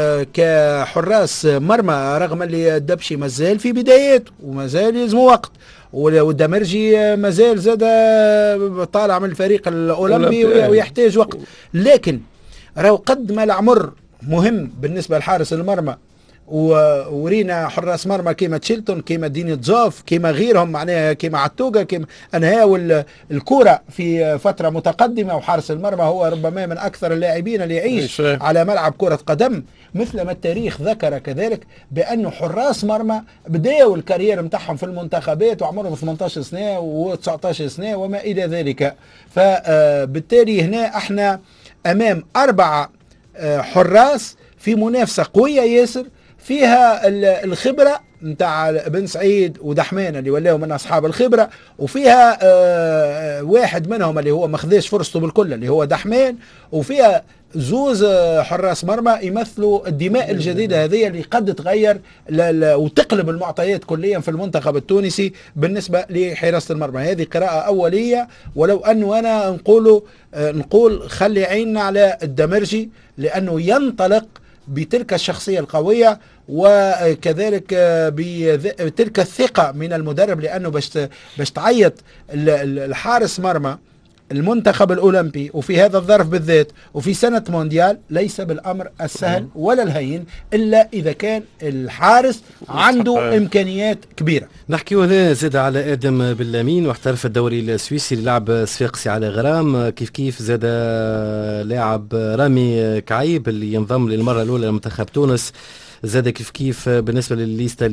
كحراس مرمى، رغم اللي الدبشي مازال في بدايات ومازال يلزمه وقت، والدمرجي مازال زاد طالع من الفريق الأولمبي ويحتاج وقت. لكن راهو قد ما العمر مهم بالنسبة لحارس المرمى، ورينا حراس مرمى كيما تشيلتون كيما ديني تزوف كيما غيرهم معناها كيما عتوقة كيما انهاو الكرة في فترة متقدمة، وحارس المرمى هو ربما من اكثر اللاعبين اللي يعيش على ملعب كرة قدم، مثل ما التاريخ ذكر كذلك بانه حراس مرمى بداوا الكارير متاعهم في المنتخبات وعمرهم 18 سنة و19 سنة وما الى ذلك. فبالتالي هنا احنا امام 4 حراس في منافسة قوية ياسر، فيها الخبرة نتاع بن سعيد ودحمان اللي ولاو من أصحاب الخبرة، وفيها واحد منهم اللي هو مخذاش فرصته بالكل اللي هو دحمان، وفيها زوز حراس مرمى يمثلوا الدماء الجديدة هذه اللي قد تغير وتقلب المعطيات كليا في المنتخب التونسي بالنسبة لحراسة المرمى. هذه قراءة أولية، ولو أنه أنا نقول خلي عيننا على الدمرجي لأنه ينطلق بتلك الشخصية القوية وكذلك بتلك الثقة من المدرب، لأنه باش تعيط الحارس مرمى المنتخب الأولمبي وفي هذا الظرف بالذات وفي سنة مونديال ليس بالأمر السهل ولا الهين إلا إذا كان الحارس عنده إمكانيات كبيرة. نحكي هنا زاد على آدم باللامين واحترف الدوري السويسري، لعب صفاقسي على غرام، كيف زاد لاعب رامي كعيب اللي ينضم للمرة الأولى لمنتخب تونس، زاد كيف بالنسبة للليستة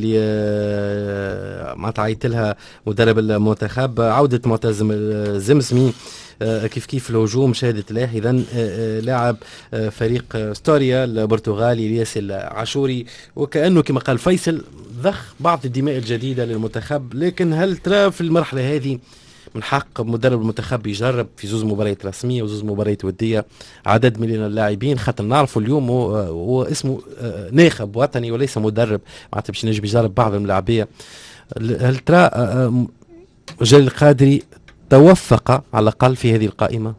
اللي معناتها عيط لها مدرب المنتخب، عودة معتز الزمزمي، كيف الهجوم شهدت له إذا لاعب فريق ستوريا البرتغالي الياس العاشوري، وكأنه كما قال فيصل ضخ بعض الدماء الجديدة للمنتخب. لكن هل ترى في المرحلة هذه من حق مدرب المنتخب يجرب في 2 مباريات رسمية و2 مباريات ودية عدد من اللاعبين، خاطر نعرفوا اليوم هو اسمه ناخب وطني وليس مدرب، معناتها باش نجم يجرب بعض الملاعبية. هل ترى جلال القادري توفق على الأقل في هذه القائمة؟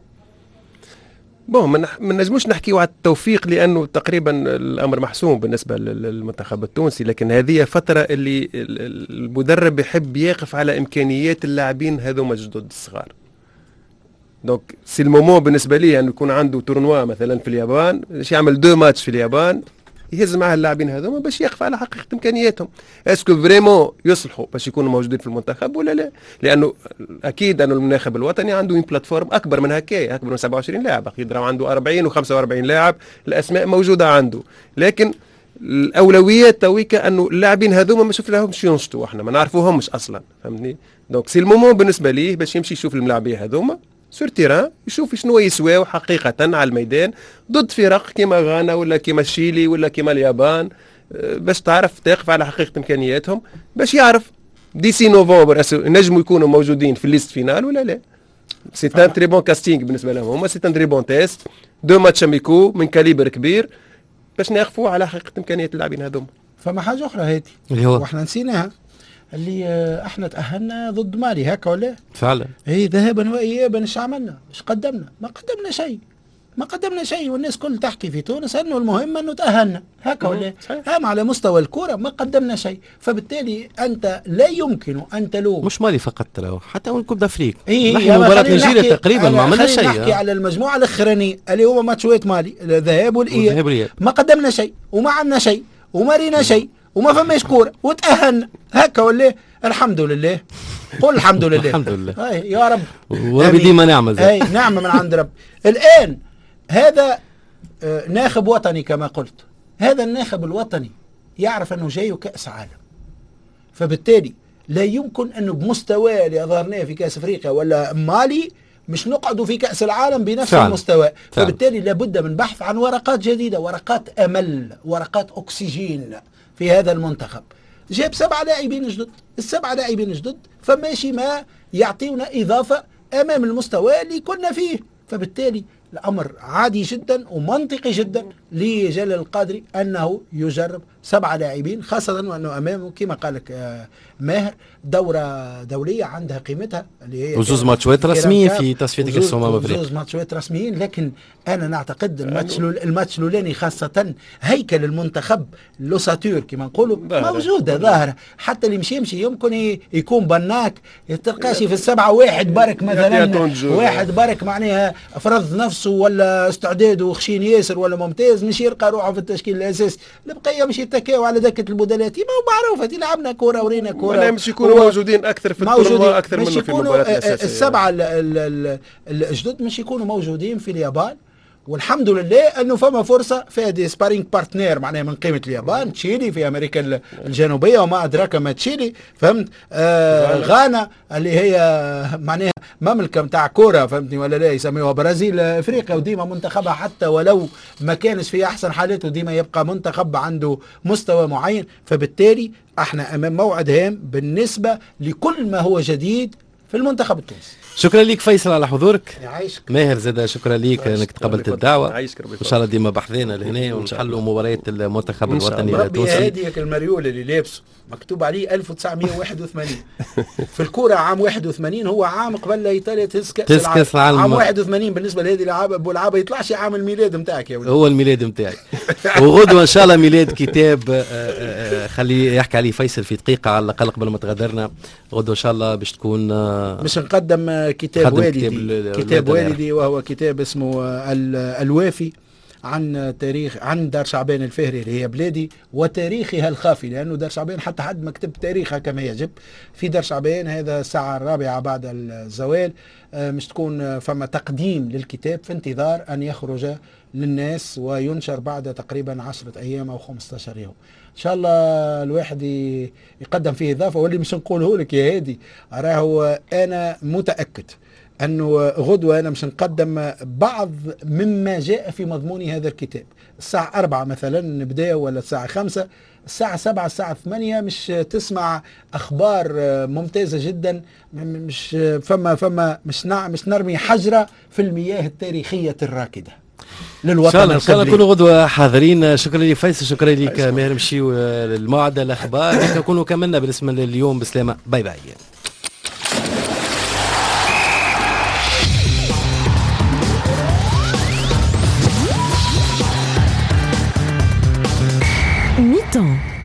ما نجموش نحكيوا على التوفيق لأنه تقريبا الأمر محسوم بالنسبة للمنتخب التونسي، لكن هذه فترة اللي المدرب يحب يقف على إمكانيات اللاعبين هذوما الجدد الصغار. دونك سي المومون بالنسبة لي أنه يكون عنده تورنوا مثلا في اليابان، باش يعمل 2 ماتش في اليابان يهز معها اللاعبين هذوما باش يقف على حقيقة إمكانياتهم. اسكو فريمون يصلحوا باش يكونوا موجودين في المنتخب ولا لا؟ لأنه أكيد أنه المنتخب الوطني عنده بلاتفورم أكبر من هكايا، أكبر من 27 لاعب، أكيد راه عنده 40 و45 لاعب، الأسماء موجودة عنده، لكن الأولويات تويكا أنه اللاعبين هذوما ما شوف لهمش ينشطوا، احنا ما نعرفوهمش أصلا، فهمتني؟ دونك سي المومون بالنسبة ليه باش يمشي يشوف الملاعبية هذوما سور تيران، يشوف شنو يسواو حقيقة على الميدان ضد فرق كيما غانا ولا كيما الشيلي ولا كيما اليابان، باش تعرف تقف على حقيقة إمكانياتهم، باش يعرف ديسي نوفمبر نجموا يكونوا موجودين في الليست فينال ولا لا. سي ان تري بون كاستينغ بالنسبة لهم هما، سي ان تري بون تيست، 2 ماتش اميكو من كاليبر كبير باش نقفوا على حقيقة إمكانيات اللاعبين هذوما. فما حاجة أخرى هذه واحنا نسيناها، اللي احنا تأهلنا ضد مالي هكا ولا؟ فعلا. ذهابا وإيابا ايش عملنا؟ ايش قدمنا؟ ما قدمنا شيء. ما قدمنا شيء، والناس كل تحكي في تونس انه المهم انه تاهلنا هكا ولا. اما على مستوى الكره ما قدمنا شيء، فبالتالي انت لا يمكن ان تلوم مش مالي فقط ترى، حتى من كوب دافريك نحن مباراة نيجيريا تقريبا ما عملنا شيء. نحكي على المجموعه الاخرانيه اللي هو ماتشوات مالي الذهاب والاياب، ما قدمنا شيء وما عندنا شيء وما رينا شيء وما فماش كوره وتاهلنا هكا ولا. الحمد لله، قل الحمد لله. الحمد لله يا رب، وربي ديما نعمة. اي نعمة من عند رب. الآن هذا ناخب وطني كما قلت، هذا الناخب الوطني يعرف أنه جاي كأس عالم، فبالتالي لا يمكن أنه بمستوى اللي أظهرناه في كأس أفريقيا ولا مالي مش نقعدوا في كأس العالم بنفس فعلا. المستوى فعلا. فبالتالي لابد من بحث عن ورقات جديدة، ورقات أمل، ورقات أكسجين في هذا المنتخب. جاب 7 لاعبين جدد، ال7 لاعبين جدد فماشي ما يعطينا إضافة أمام المستوى اللي كنا فيه، فبالتالي الأمر عادي جدا ومنطقي جدا لجلال القادري أنه يجرب 7 لاعبين، خاصة وأنه أمامه كما قالك ماهر دورة دولية عندها قيمتها اللي هي وزوز ماتشوات رسميين في تصفية كأس أمم أفريقيا، وزوز ماتشوات رسميين. لكن أنا نعتقد الماتش الأولاني خاصة هيكل المنتخب لوساتور كما نقولوا موجودة ظاهرة، حتى اللي يمشي يمكن يكون بناك تلقاشي في 7 واحد برك مثلا، واحد برك معناها فرض نفسه ولا استعداده خشين ياسر ولا ممتاز مش يلقى روحه في التشكيل الأساسي، البقية مش يتكاو على دكة البدلات. ما هو معروفة لعبنا كورة ورينا كورة، مش يكونوا موجودين أكثر في البطولة أكثر منه في المباريات الأساسية. ال7 الجدد مش يكونوا موجودين في اليابان، والحمد لله انه فما فرصه فيها دي سبارينج بارتنير معناها من قيمه اليابان، تشيلي في امريكا الجنوبيه وما ادراك ما تشيلي، فهمت؟ غانا اللي هي معناها مملكه نتاع كوره، فهمتني ولا لا؟ يسميوها برازيل افريقيا، وديما منتخبها حتى ولو ما كانش في احسن حالاته ديما يبقى منتخب عنده مستوى معين. فبالتالي احنا امام موعد هام بالنسبه لكل ما هو جديد في المنتخب التونسي. شكرا لك فيصل على حضورك. يعيشك ماهر زاد شكرا لك انك تقبلت الدعوه، ان شاء الله ديما بحثنا لهنا ونحلوا مباريات المنتخب الوطني التونسي. ربي هاديك المريول اللي لابسه مكتوب عليه 1981 في الكوره عام 81 هو عام قبل ايطاليا تهز كاس العالم عام 81 بالنسبه لهذه الالعاب يطلعش عام الميلاد نتاعك يا ولد. هو الميلاد نتاعي وغدوه ان شاء الله ميلاد كتاب خلي يحكي عليه فيصل في دقيقه على الاقل قبل ما تغادرنا. غدوه ان شاء الله باش تكون باش نقدم كتاب والدي وهو كتاب اسمه الوافي عن تاريخ عن دار شعبان الفهري اللي هي بلادي وتاريخها الخافي، لأنه دار شعبان حتى حد ما كتب تاريخها كما يجب. في دار شعبان هذا الساعة 4 بعد الزوال مش تكون فما تقديم للكتاب في انتظار أن يخرج للناس وينشر بعد تقريبا 10 أيام أو 15 يوم. إن شاء الله الواحد يقدم فيه إضافة، واللي مش نقوله لك يا هادي راهو أنا متأكد أنه غدوة أنا مش نقدم بعض مما جاء في مضمون هذا الكتاب. الساعة 4 مثلا نبدأ ولا الساعة 5، الساعة 7 الساعة 8 مش تسمع أخبار ممتازة جدا، مش فما مش نرمي حجرة في المياه التاريخية الراكدة للوطن القبلي. ان شاء الله نكونوا غدوه حاضرين. شكرا لك فيصل، شكرا لك ماهر. نمشيو للموعد الاخبار نكونوا كملنا بالاسم اليوم بسلامه. باي باي. Mi-temps